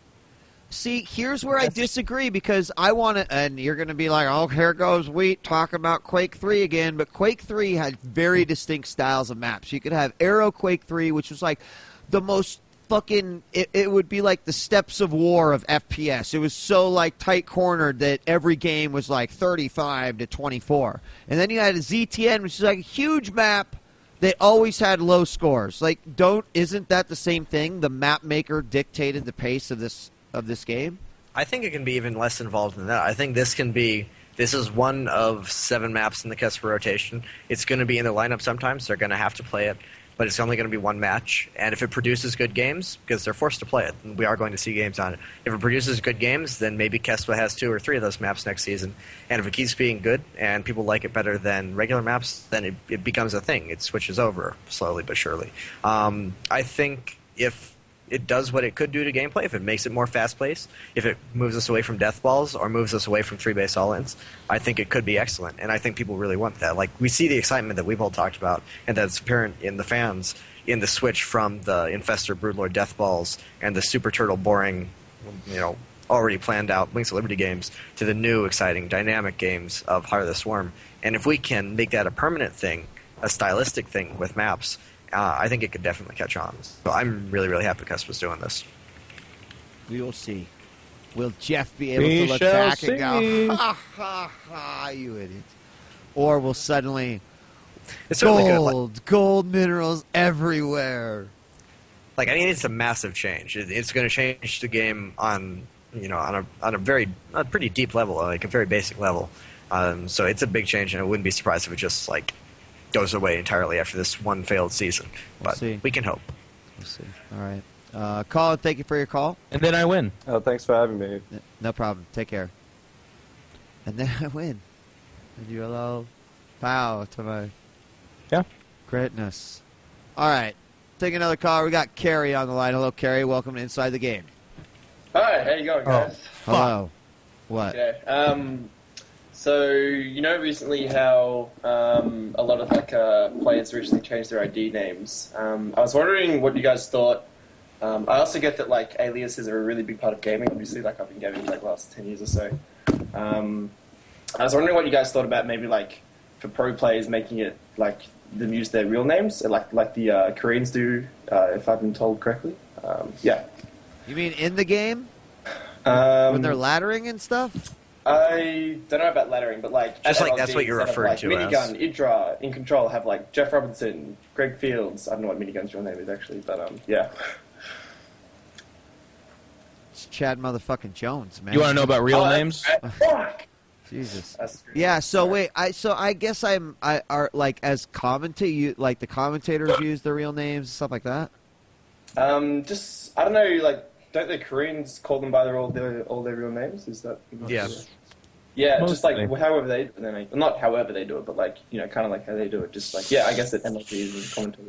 See, here's where I disagree, because I want to... And you're going to be like, oh, here goes Wheat talking about Quake 3 again. But Quake 3 had very distinct styles of maps. You could have Aero Quake 3, which was like the most fucking... It would be like the Steps of War of FPS. It was so like tight-cornered that every game was like 35 to 24. And then you had a ZTN, which is like a huge map... They always had low scores. Like, isn't that the same thing? The map maker dictated the pace of this game? I think it can be even less involved than that. I think this is one of 7 maps in the Kespa rotation. It's going to be in their lineup sometimes. They're going to have to play it, but it's only going to be 1 match. And if it produces good games, because they're forced to play it, and we are going to see games on it. If it produces good games, then maybe Kespa has 2 or 3 of those maps next season. And if it keeps being good and people like it better than regular maps, then it becomes a thing. It switches over slowly but surely. I think if it does what it could do to gameplay, if it makes it more fast-paced, if it moves us away from death balls or moves us away from 3-base all-ins, I think it could be excellent. And I think people really want that. Like, we see the excitement that we've all talked about, and that's apparent in the fans, in the switch from the Infestor Broodlord death balls and the Super Turtle boring, already planned out Wings of Liberty games to the new, exciting, dynamic games of Heart of the Swarm. And if we can make that a permanent thing, a stylistic thing with maps, I think it could definitely catch on. So I'm really, really happy Kespa's doing this. We will see. Will Jeff be able to look back and go, ha, ha, ha, you idiot? Or will suddenly, gold minerals everywhere. Like, I mean, it's a massive change. It's going to change the game on a pretty deep level, like a very basic level. So it's a big change, and I wouldn't be surprised if it just, like, goes away entirely after this one failed season. But we can hope. We'll see. All right. Colin, thank you for your call. And then I win. Oh, thanks for having me. No problem. Take care. And then I win. And you allow bow to my greatness. All right. Take another call. We got Carrie on the line. Hello, Carrie. Welcome to Inside the Game. Hi, how you going, guys? Hello. What? Okay. So, you know recently how a lot of players recently changed their ID names. I was wondering what you guys thought. I also get that aliases are a really big part of gaming. Obviously, I've been gaming for the last 10 years or so. I was wondering what you guys thought about maybe for pro players making it them use their real names, like the Koreans do, if I've been told correctly. Yeah. You mean in the game? When they're laddering and stuff? I don't know about laddering, but just that's what you're referring to. Minigun, Idra, in Control have Jeff Robinson, Greg Fields. I don't know what Minigun's real name is actually, but yeah. It's Chad motherfucking Jones, man. You want to know about real names? Fuck. Jesus. Yeah. So wait, I guess as commentator, the commentators use their real names, stuff like that. Just I don't know, don't the Koreans call them by all their real names? Is that? Yeah. Yeah, mostly. Just however they do it. Not however they do it, but kind of how they do it. Just I guess that MLB is a commentator.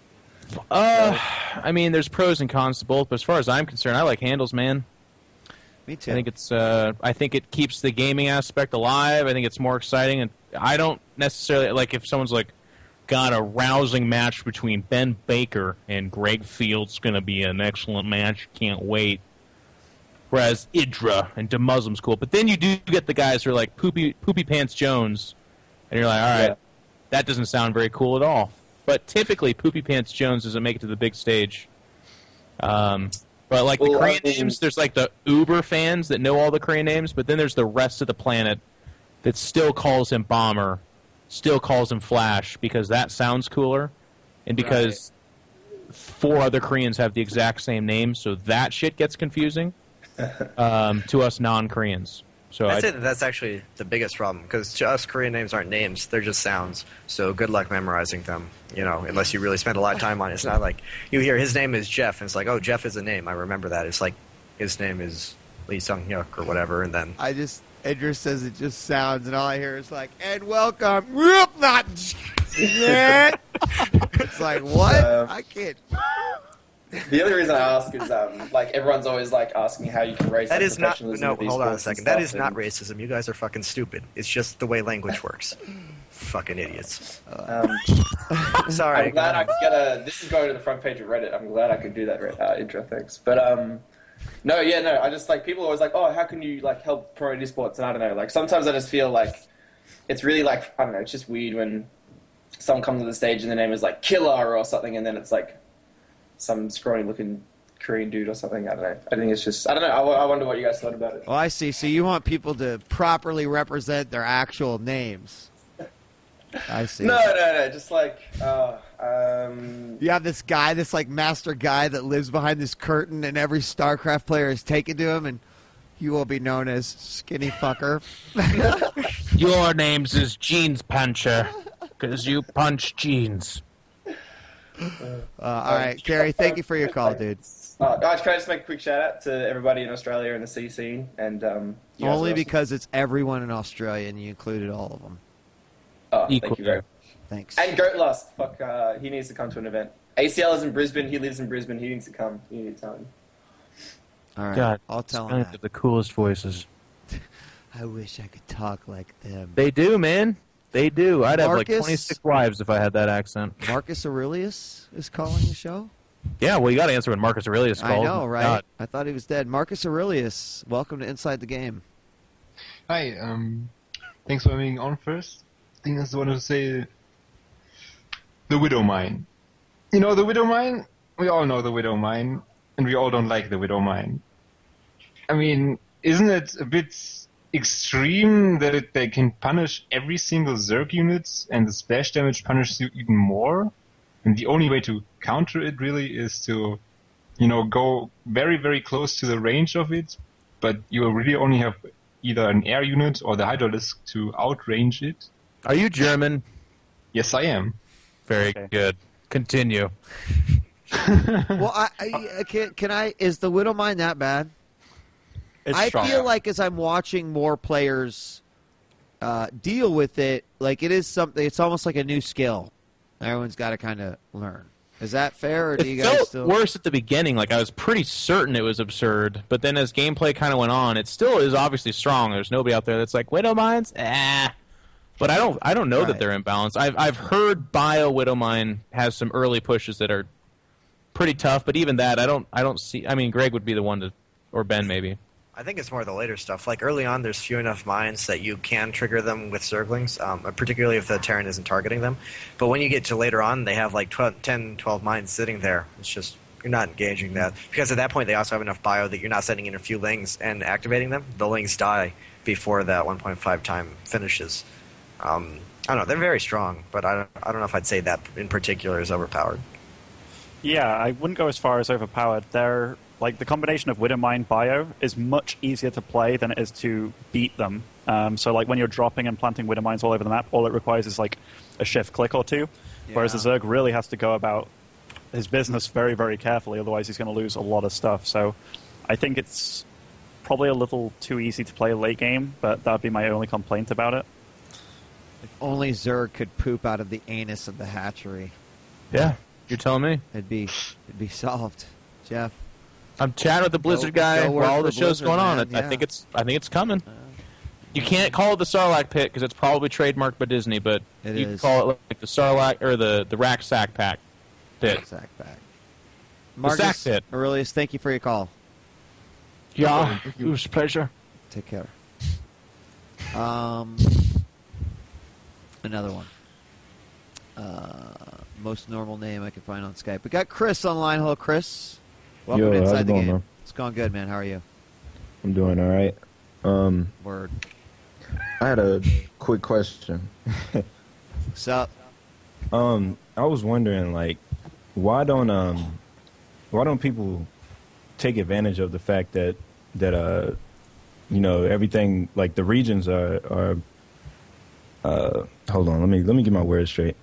I mean, there's pros and cons to both, but as far as I'm concerned, I like handles, man. Me too. I think it keeps the gaming aspect alive. I think it's more exciting, and I don't necessarily if someone's got a rousing match between Ben Baker and Greg Fields, going to be an excellent match. Can't wait. Whereas Idra and DeMuslim's cool, but then you do get the guys who are Poopy Pants Jones, and you're all right, that doesn't sound very cool at all. But typically, Poopy Pants Jones doesn't make it to the big stage. But the Korean names, there's the Uber fans that know all the Korean names, but then there's the rest of the planet that still calls him Bomber, still calls him Flash, because that sounds cooler, and because 4 other Koreans have the exact same name, so that shit gets confusing to us non-Koreans. So I'd say that's actually the biggest problem, because to us, Korean names aren't names; they're just sounds. So good luck memorizing them. Unless you really spend a lot of time on it. It's not you hear his name is Jeff, and it's oh, Jeff is a name. I remember that. It's his name is Lee Sung Hyuk or whatever, and then Idris says it just sounds, and all I hear is and welcome. Not yet. It's what? I can't. The other reason I ask is everyone's always asking how you can raise that is not. No, hold on a second. That is not racism. You guys are fucking stupid. It's just the way language works. Fucking idiots. Sorry. I'm glad I could get this is going to the front page of Reddit. I'm glad I could do that intro. Thanks. But no. I just people are always oh, how can you help promote esports? And I don't know. Sometimes I just feel it's really I don't know. It's just weird when someone comes to the stage and the name is Killer or something, and then it's some scrawny looking Korean dude or something. I don't know. I think it's just I don't know. I wonder what you guys thought about it. Oh, I see. So you want people to properly represent their actual names. I see. No. Just you have this guy, this master guy that lives behind this curtain, and every StarCraft player is taken to him, and you will be known as Skinny Fucker. Your name's is Jeans Puncher, because you punch jeans. All right, Gary, thank you for your call, dude. Guys, can I just make a quick shout out to everybody in Australia and the C scene? And only because it's everyone in Australia, and you included all of them. Oh, thank you very much. Thanks. And Goat Lust, he needs to come to an event. ACL is in Brisbane. He lives in Brisbane. He needs to come. You need to tell him. All right, God, I'll tell him that. The coolest voices. I wish I could talk like them. They do, man. They do. I'd have 26 wives if I had that accent. Marcus Aurelius is calling the show? Yeah, well, you got to answer when Marcus Aurelius called. I know, right? God. I thought he was dead. Marcus Aurelius, welcome to Inside the Game. Hi, thanks for having me on first. I think I just wanted to say the Widow Mine. You know the Widow Mine? We all know the Widow Mine, and we all don't like the Widow Mine. I mean, isn't it a bit extreme that they can punish every single Zerg unit and the splash damage punishes you even more? And the only way to counter it really is to, go very, very close to the range of it, but you really only have either an air unit or the Hydralisk to outrange it. Are you German? Yes, I am. Very good. Continue. Well, can I? Is the Widow Mine that bad? I feel like as I'm watching more players deal with it, like it is something. It's almost like a new skill. Everyone's got to kind of learn. Is that fair, or do you guys felt still? Worse at the beginning. Like I was pretty certain it was absurd, but then as gameplay kind of went on, it still is obviously strong. There's nobody out there that's like Widow Mines, But I don't know that they're imbalanced. I've heard Bio Widow Mine has some early pushes that are pretty tough, but even that I don't see. I mean, Greg would be the one to, or Ben maybe. I think it's more the later stuff. Like early on, there's few enough mines that you can trigger them with Zerglings, particularly if the Terran isn't targeting them. But when you get to later on, they have like 10, 12 mines sitting there. It's just, you're not engaging that. Because at that point, they also have enough bio that you're not sending in a few lings and activating them. The lings die before that 1.5 time finishes. I don't know. They're very strong, but I don't know if I'd say that in particular is overpowered. Yeah, I wouldn't go as far as overpowered. They're like the combination of Widow Mine Bio is much easier to play than it is to beat them. So like when you're dropping and planting Widow Mines all over the map, all it requires is like a shift click or two. Yeah. Whereas the Zerg really has to go about his business very, very carefully, otherwise he's going to lose a lot of stuff. So I think it's probably a little too easy to play late game, but that would be my only complaint about it. If only Zerg could poop out of the anus of the hatchery. Yeah, you're telling me. It'd be solved. Jeff? I'm chatting with the Blizzard guy while all the show's going on. Man, yeah. I think it's coming. You can't call it the Sarlacc pit because it's probably trademarked by Disney, but you can call it like the Sarlacc or the Rack Sack Pack pit. Rack Sack Pack. Marcus, the Sack pit. Aurelius, thank you for your call. Yeah, it was a pleasure. Take care. Another one. Most normal name I can find on Skype. We got Chris online. Hello, Chris. Welcome to Inside the Game. Man? It's going good, man. How are you? I'm doing all right. Word. I had a quick question. What's up? I was wondering, like, why don't people take advantage of the fact that everything, like the regions are hold on, let me get my words straight.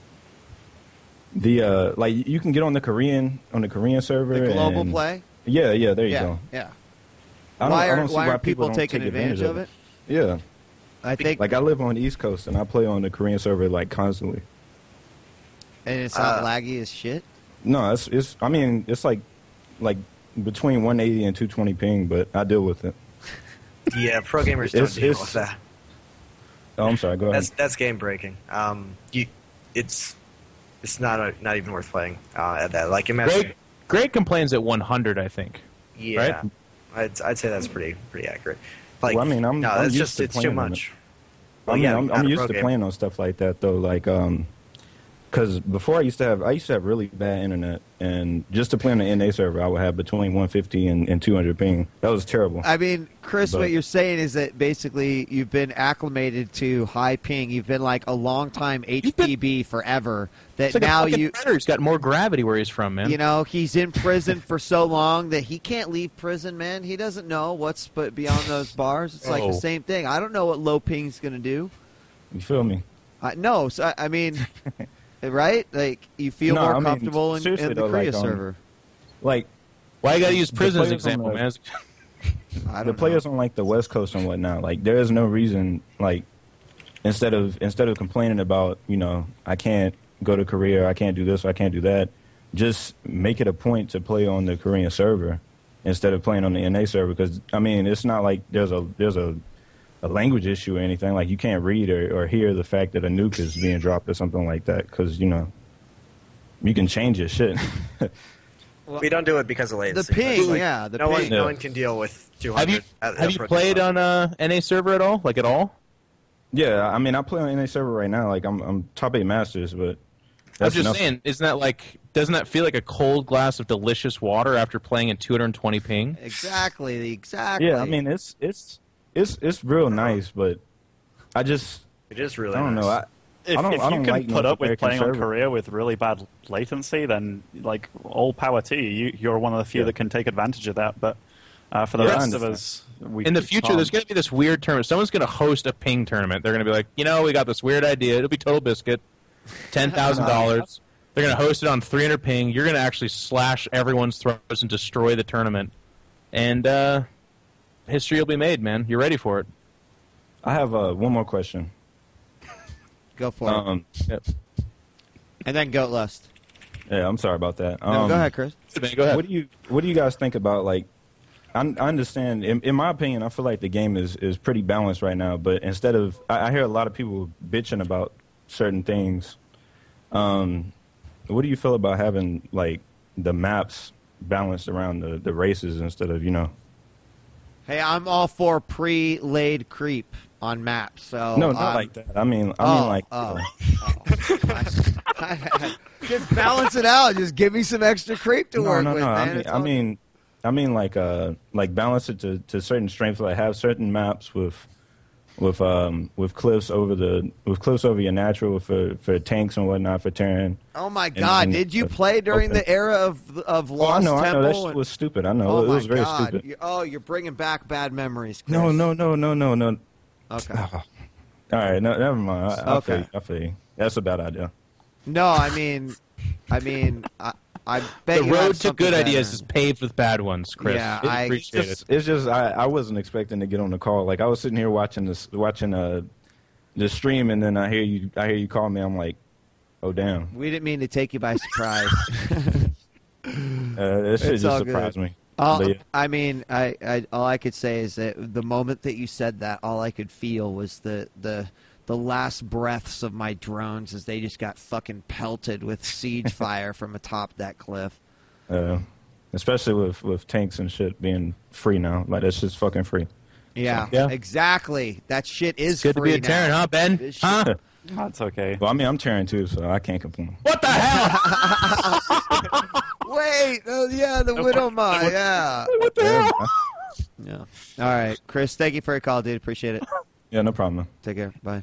The like you can get on the Korean server. The global play? Yeah, there you go. Yeah. Why aren't people taking advantage of it? Yeah. I think like I live on the East Coast and I play on the Korean server like constantly. And it's not laggy as shit? No, it's I mean, it's like between 180 and 220 ping, but I deal with it. Yeah, pro gamers don't deal with that. Oh, I'm sorry. Go ahead. That's game breaking. It's not even worth playing at that. Like imagine. Greg complains at 100, I think. Yeah, right? I'd say that's pretty accurate. Like, well, I mean, I'm used to it's too much. Well, I'm used to playing on stuff like that though. Like, because before I used to have really bad internet, and just to play on the NA server, I would have between 150 and 200 ping. That was terrible. I mean, Chris, what you're saying is that basically you've been acclimated to high ping. You've been like a long time HPB forever. That like now he's got more gravity where he's from, man. You know, he's in prison for so long that he can't leave prison, man. He doesn't know what's beyond those bars. It's like the same thing. I don't know what low ping's going to do. You feel me? No, so, I mean. Right? Like, you feel more comfortable in the Korea server. Like, why you gotta use prison as an example, man? The players on, like, the West Coast and whatnot, like, there is no reason, like, instead of complaining about, I can't go to Korea, I can't do this, or I can't do that, just make it a point to play on the Korean server instead of playing on the NA server. Because, I mean, it's not like there's a language issue or anything. Like, you can't read or hear the fact that a nuke is being dropped or something like that because, you can change your shit. We don't do it because of latency. The ping, like, no one can deal with 200. Have you played on a NA server at all? Like, at all? Yeah, I mean, I play on NA server right now. Like, I'm top 8 Masters, but... I'm just saying, doesn't that feel like a cold glass of delicious water after playing in 220 ping? Exactly. Yeah, I mean, it's real nice, but it is really. I don't know. I don't if you like can put up with playing server. on Korea with really bad latency, then like all power to you. You're one of the few that can take advantage of that. But for the rest of us, in the future, there's going to be this weird tournament. Someone's going to host a ping tournament. They're going to be like, we got this weird idea. It'll be total biscuit. $10,000. They're going to host it on 300 ping. You're going to actually slash everyone's throats and destroy the tournament. And history will be made, man. You're ready for it. I have one more question. Go for it. Yep. And then Goat Lust. Yeah, I'm sorry about that. No, go ahead, Chris. Go ahead. What do you guys think about, like, I understand, in my opinion, I feel like the game is pretty balanced right now, but instead of, I hear a lot of people bitching about certain things. What do you feel about having, like, the maps balanced around the races instead of, Hey, I'm all for pre-laid creep on maps. So no, not like that. I mean like. Just balance it out. Just give me some extra creep to work with, man. I mean, like balance it to certain strengths. Like have certain maps with cliffs over your natural for tanks and whatnot for Terran. Oh my God! Did you play during the era of Lost Temple? I know that shit was stupid. I know it was very stupid. You're bringing back bad memories, Chris. No. Okay. All right, no, never mind. I feel you. That's a bad idea. No, I mean, I bet the road to good ideas is paved with bad ones, Chris. Yeah, I appreciate it. It's just I wasn't expecting to get on the call. Like I was sitting here watching the stream, and then I hear you call me. I'm like, oh damn. We didn't mean to take you by surprise. This shit just surprised me. I mean, all I could say is that the moment that you said that, all I could feel was the last breaths of my drones as they just got fucking pelted with siege fire from atop that cliff. Especially with tanks and shit being free now. Like, that's just fucking free. Yeah, so, exactly. That shit is good free to be a Terran, huh, Ben? Huh? That's okay. Well, I mean, I'm Terran too, so I can't complain. What the hell? Wait, the Widowmine, yeah. What the hell? Yeah. All right, Chris, thank you for your call, dude. Appreciate it. Yeah, no problem. Take care. Bye.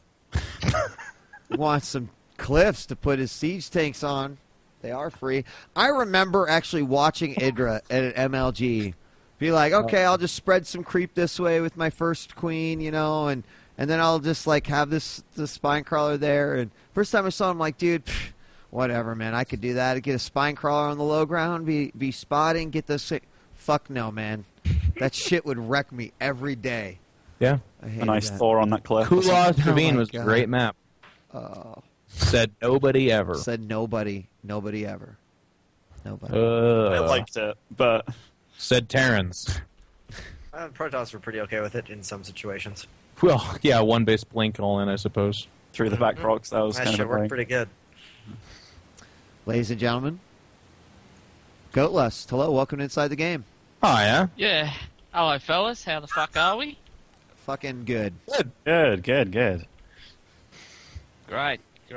Wants some cliffs to put his siege tanks on. They are free. I remember actually watching Idra at an MLG. Be like, okay, I'll just spread some creep this way with my first queen, and then I'll just like have the spine crawler there. And first time I saw him, like, dude, whatever, man. I could do that. I'd get a spine crawler on the low ground, be spotting, get the fuck no, man. That shit would wreck me every day. Yeah. A nice Thor on that cliff. Kulaz Ravine was a great map. Said nobody ever. Said nobody ever. Nobody. I liked it, but said Terrans. Protoss were pretty okay with it in some situations. Well, yeah, one base blink all in, I suppose. Through the back rocks, that was kind of worked pretty good. Ladies and gentlemen, Goat Lust, hello, welcome to Inside the Game. Oh, yeah? Yeah. Hello, fellas. How the fuck are we? Fucking good. Good. Great.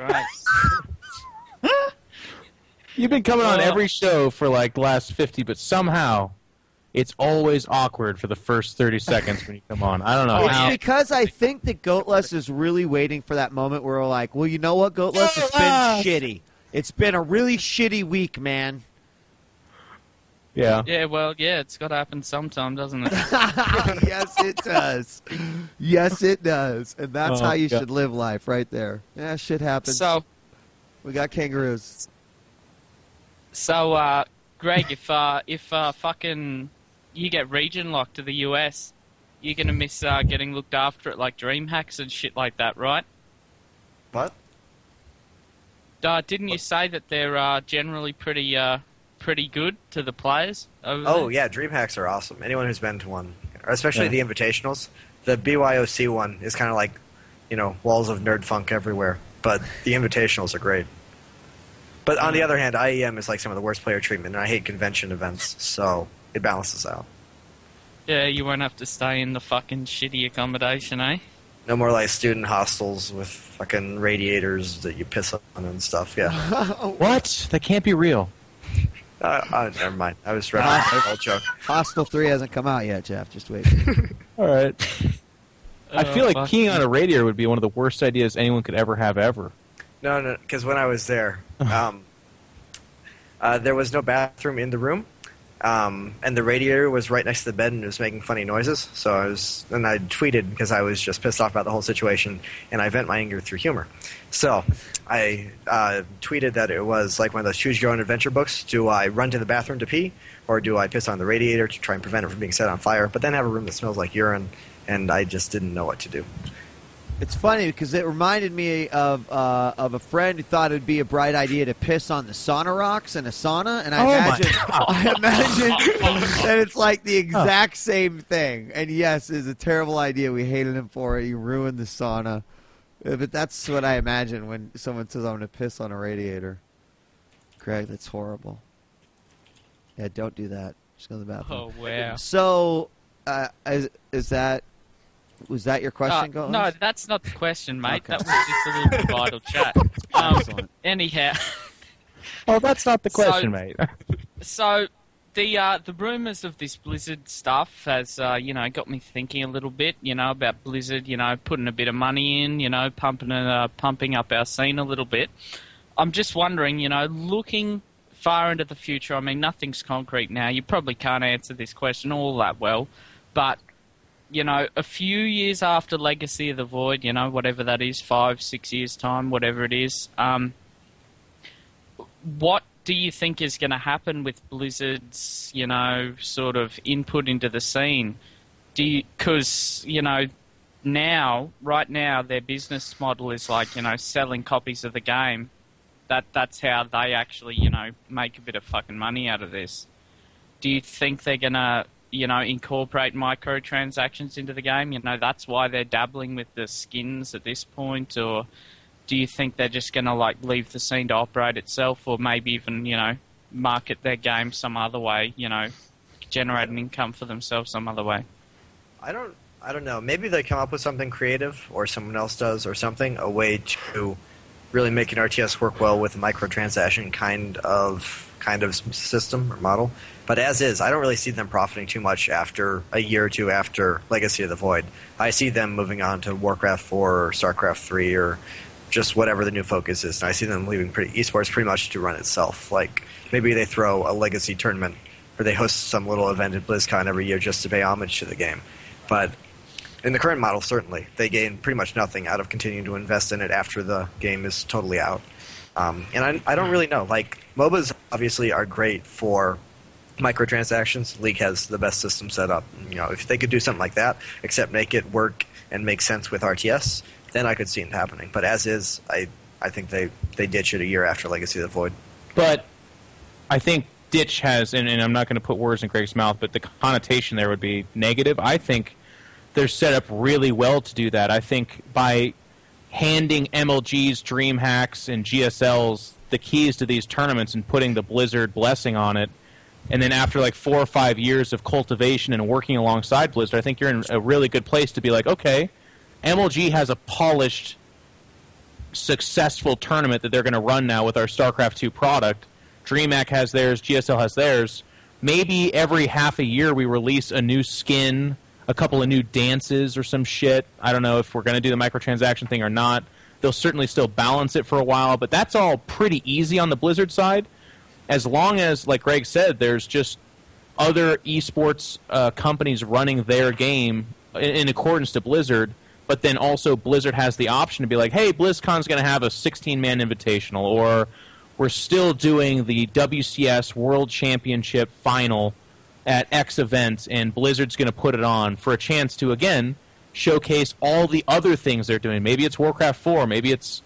You've been coming on every show for like the last 50, but somehow it's always awkward for the first 30 seconds when you come on. I don't know how. It's because I think that Goat Lust is really waiting for that moment where we're like, well, you know what, Goat Lust? It's been shitty. It's been a really shitty week, man. Yeah. Yeah, well, it's got to happen sometime, doesn't it? Yes, it does. Yes, it does. And that's how you should live life, right there. Yeah, shit happens. So, we got kangaroos. So, Greg, if fucking you get region locked to the US, you're gonna miss getting looked after at like DreamHacks and shit like that, right? What? Didn't you say that they're generally pretty good to the players over there? Yeah, DreamHacks are awesome. Anyone who's been to one, especially the invitationals. The BYOC one is kind of like, walls of nerd funk everywhere. But the invitationals are great. But on the other hand, IEM is like some of the worst player treatment, and I hate convention events, so it balances out. Yeah, you won't have to stay in the fucking shitty accommodation, eh? No more like student hostels with fucking radiators that you piss on and stuff, yeah. What? That can't be real. Never mind. I was referencing an old joke. Hostel 3 hasn't come out yet, Jeff. Just wait. All right. I feel like keying on a radiator would be one of the worst ideas anyone could ever have ever. No, because when I was there, there was no bathroom in the room. and the radiator was right next to the bed and it was making funny noises. So I tweeted because I was just pissed off about the whole situation, and I vent my anger through humor. So I tweeted that it was like one of those choose your own adventure books. Do I run to the bathroom to pee, or do I piss on the radiator to try and prevent it from being set on fire, but then have a room that smells like urine? And I just didn't know what to do. It's funny because it reminded me of a friend who thought it would be a bright idea to piss on the sauna rocks in a sauna, and I imagine that it's like the exact same thing. And yes, it's a terrible idea. We hated him for it. He ruined the sauna. But that's what I imagine when someone says I'm going to piss on a radiator. Greg, that's horrible. Yeah, don't do that. Just go to the bathroom. Oh, wow. So, was that your question, Ghost? No, that's not the question, mate. Okay. That was just a little vital chat. Anyhow. Oh, that's not the question, mate. So, the rumours of this Blizzard stuff has, got me thinking a little bit, about Blizzard, putting a bit of money in, pumping up our scene a little bit. I'm just wondering, looking far into the future, I mean, nothing's concrete now. You probably can't answer this question all that well, but a few years after Legacy of the Void, whatever that is, 5-6 years' time, whatever it is, what do you think is going to happen with Blizzard's, sort of input into the scene? Because, right now, their business model is like, selling copies of the game. That's how they actually, make a bit of fucking money out of this. Do you think they're going to incorporate microtransactions into the game? That's why they're dabbling with the skins at this point, or do you think they're just going to leave the scene to operate itself, or maybe even market their game some other way, generate an income for themselves some other way? I don't know. Maybe they come up with something creative, or someone else does, or something, a way to really make an RTS work well with a microtransaction kind of system or model. But as is, I don't really see them profiting too much after a year or two after Legacy of the Void. I see them moving on to Warcraft 4 or StarCraft 3 or just whatever the new focus is. And I see them leaving esports pretty much to run itself. Like maybe they throw a Legacy tournament or they host some little event at BlizzCon every year just to pay homage to the game. But in the current model, certainly, they gain pretty much nothing out of continuing to invest in it after the game is totally out. And I don't really know. MOBAs obviously are great for microtransactions. League has the best system set up. If they could do something like that, except make it work and make sense with RTS, then I could see it happening. But as is, I think they ditch it a year after Legacy of the Void. But I think ditch has, and I'm not going to put words in Greg's mouth, but the connotation there would be negative. I think they're set up really well to do that. I think by handing MLGs, DreamHacks, and GSLs the keys to these tournaments and putting the Blizzard blessing on it, and then after 4 or 5 years of cultivation and working alongside Blizzard, I think you're in a really good place to be like, okay, MLG has a polished, successful tournament that they're going to run now with our StarCraft 2 product. DreamHack has theirs, GSL has theirs. Maybe every half a year we release a new skin, a couple of new dances or some shit. I don't know if we're going to do the microtransaction thing or not. They'll certainly still balance it for a while, but that's all pretty easy on the Blizzard side. As long as, like Greg said, there's just other esports companies running their game in accordance to Blizzard, but then also Blizzard has the option to be like, hey, BlizzCon's going to have a 16-man invitational, or we're still doing the WCS World Championship final at X event, and Blizzard's going to put it on for a chance to, again, showcase all the other things they're doing. Maybe it's Warcraft 4, maybe it's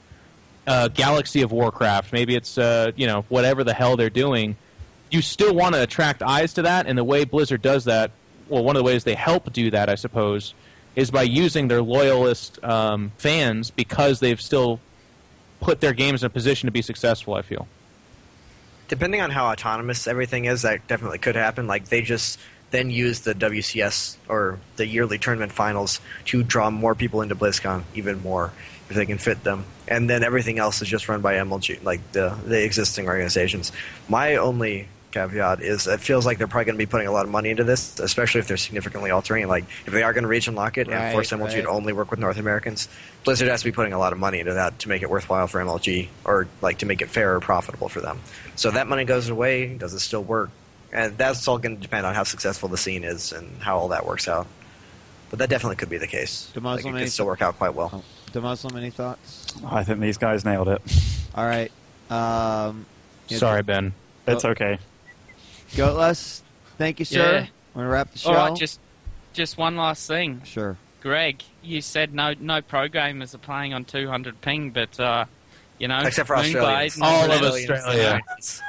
Galaxy of Warcraft, maybe it's whatever the hell they're doing. You still want to attract eyes to that, and the way Blizzard does that, well, one of the ways they help do that, I suppose, is by using their loyalist fans, because they've still put their games in a position to be successful, I feel. Depending on how autonomous everything is, that definitely could happen. They just then use the WCS or the yearly tournament finals to draw more people into BlizzCon, even more, if they can fit them. And then everything else is just run by MLG, the existing organizations. My only caveat is it feels like they're probably going to be putting a lot of money into this, especially if they're significantly altering it. If they are going to region lock it and force MLG to only work with North Americans, Blizzard has to be putting a lot of money into that to make it worthwhile for MLG, or to make it fair or profitable for them. So that money goes away. Does it still work? And that's all going to depend on how successful the scene is and how all that works out. But that definitely could be the case. Like, it could still work out quite well. DeMuslim, any thoughts? I think these guys nailed it. All right. Sorry, Ben. It's okay. Goatless, thank you, sir. Yeah. Want to wrap the show? All right, just one last thing. Sure. Greg, you said no pro gamers are playing on 200 ping, but except for Australians. All of Australia.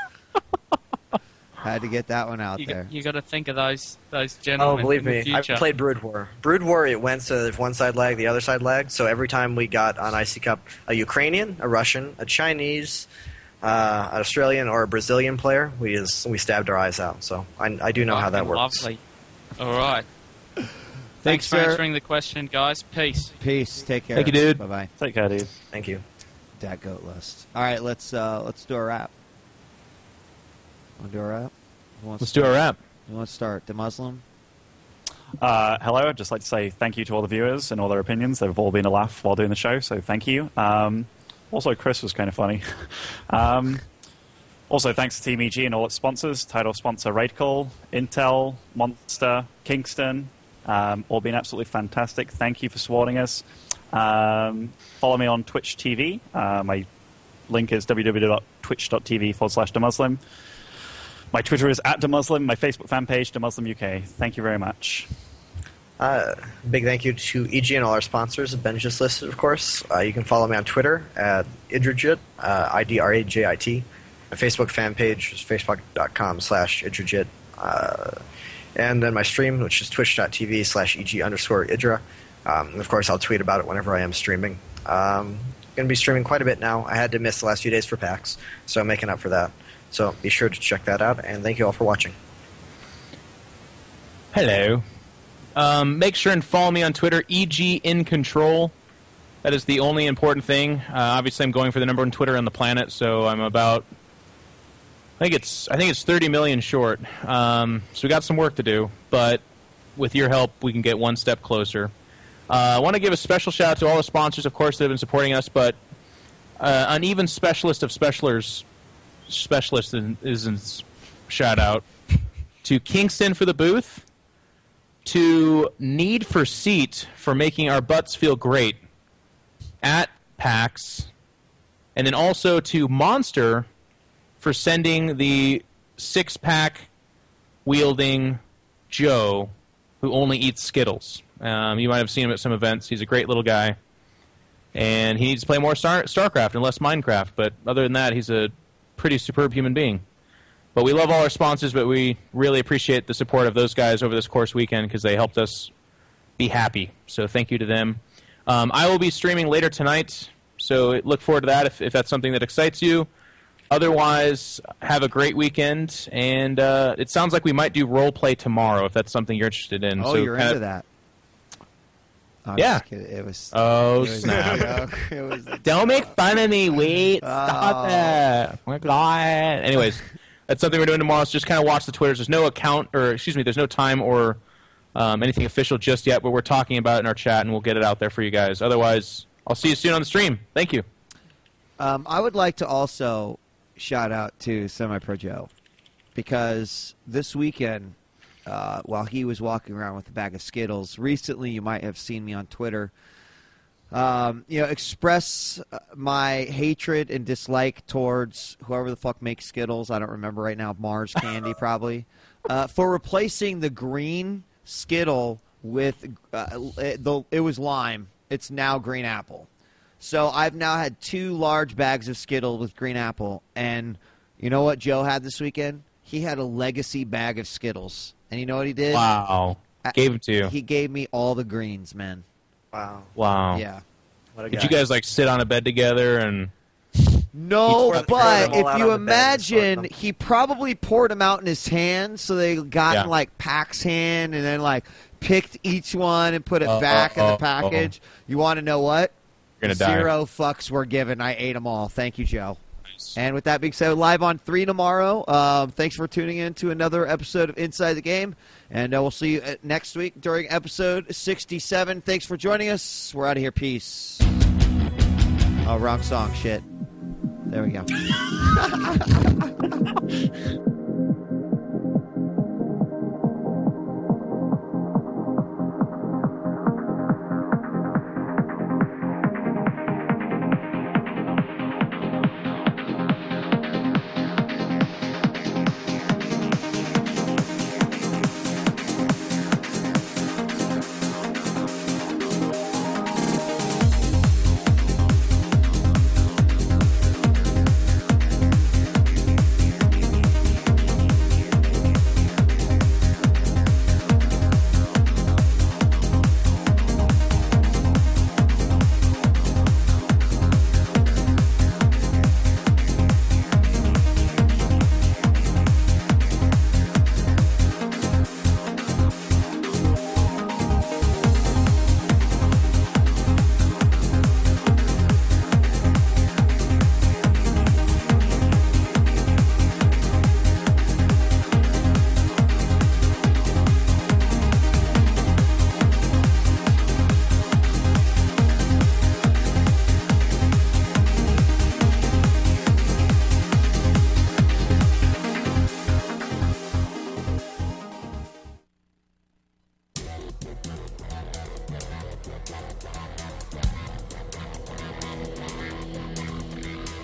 Had to get that one out there. You got to think of those gentlemen. Oh, believe in the me, I future. played Brood War. Brood War, it went so if one side lagged, the other side lagged. So every time we got on IC Cup a Ukrainian, a Russian, a Chinese, an Australian, or a Brazilian player, we stabbed our eyes out. So I do know how that works. Lovely. All right. Thanks for sir. answering the question, guys. Peace. Peace. Take care. Thank you, dude. Bye-bye. Take care, dude. Thank you. Dat Goat List. All right, let's do a wrap. Want to do a wrap? Let's do a wrap. You want to start? DeMuslim? Hello, I'd just like to say thank you to all the viewers and all their opinions. They've all been a laugh while doing the show, so thank you. Also, Chris was kind of funny. Also, thanks to Team EG and all its sponsors, title sponsor Raidcall, Intel, Monster, Kingston, all been absolutely fantastic. Thank you for supporting us. Follow me on Twitch TV. My link is www.twitch.tv/DeMuslim. My Twitter is @DeMuslim. My Facebook fan page, DeMuslim UK. Thank you very much. Big thank you to EG and all our sponsors. Ben just listed, of course. You can follow me on Twitter at Idrajit, IDRAJIT. My Facebook fan page is facebook.com/Idrajit. And then my stream, which is twitch.tv/EG_Idra. Of course, I'll tweet about it whenever I am streaming. Going to be streaming quite a bit now. I had to miss the last few days for PAX, so I'm making up for that. So be sure to check that out, and thank you all for watching. Hello. Make sure and follow me on Twitter, EG in Control. That is the only important thing. Obviously, I'm going for the number one Twitter on the planet, so I'm about... I think it's 30 million short. So we got some work to do, but with your help, we can get one step closer. I want to give a special shout out to all the sponsors, of course, that have been supporting us, but an even specialist of specialists is shout out to Kingston for the booth, to Need for Seat for making our butts feel great at PAX, and then also to Monster for sending the six-pack wielding Joe who only eats Skittles. You might have seen him at some events. He's a great little guy, and he needs to play more StarCraft and less Minecraft, but other than that, he's a pretty superb human being. But we love all our sponsors, but we really appreciate the support of those guys over this course weekend because they helped us be happy. So thank you to them. I will be streaming later tonight, so look forward to that if that's something that excites you. Otherwise, have a great weekend, and it sounds like we might do role play tomorrow if that's something you're interested in. Oh, so you're into that. Yeah. It was. Oh, it was snap. It was Don't make fun of me. Wait. Stop it. Oh, my God. Anyways, that's something we're doing tomorrow, so just kind of watch the Twitters. There's no account, there's no time or anything official just yet, but we're talking about it in our chat, and we'll get it out there for you guys. Otherwise, I'll see you soon on the stream. Thank you. I would like to also shout out to Semi-Pro Joe, because this weekend, while he was walking around with a bag of Skittles, recently you might have seen me on Twitter, express my hatred and dislike towards whoever the fuck makes Skittles. I don't remember right now. Mars Candy, probably, for replacing the green Skittle with it was lime. It's now green apple. So I've now had 2 large bags of Skittles with green apple, and you know what Joe had this weekend? He had a legacy bag of Skittles, and you know what he did? Wow. Gave it to you. He gave me all the greens, man. Wow. Yeah. What a Did guy. you guys sit on a bed together and... No, He but poured them all if out you on the bed and imagine, smoked them. he probably poured them out in his hand, so they got in PAX hand, and then picked each one and put it back in the package. You want to know what? You're gonna die. 0 fucks were given. I ate them all. Thank you, Joe. Nice. And with that being said, live on 3 tomorrow. Thanks for tuning in to another episode of Inside the Game, and we'll see you next week during episode 67. Thanks for joining us. We're out of here. Peace. Oh, wrong song. Shit. There we go.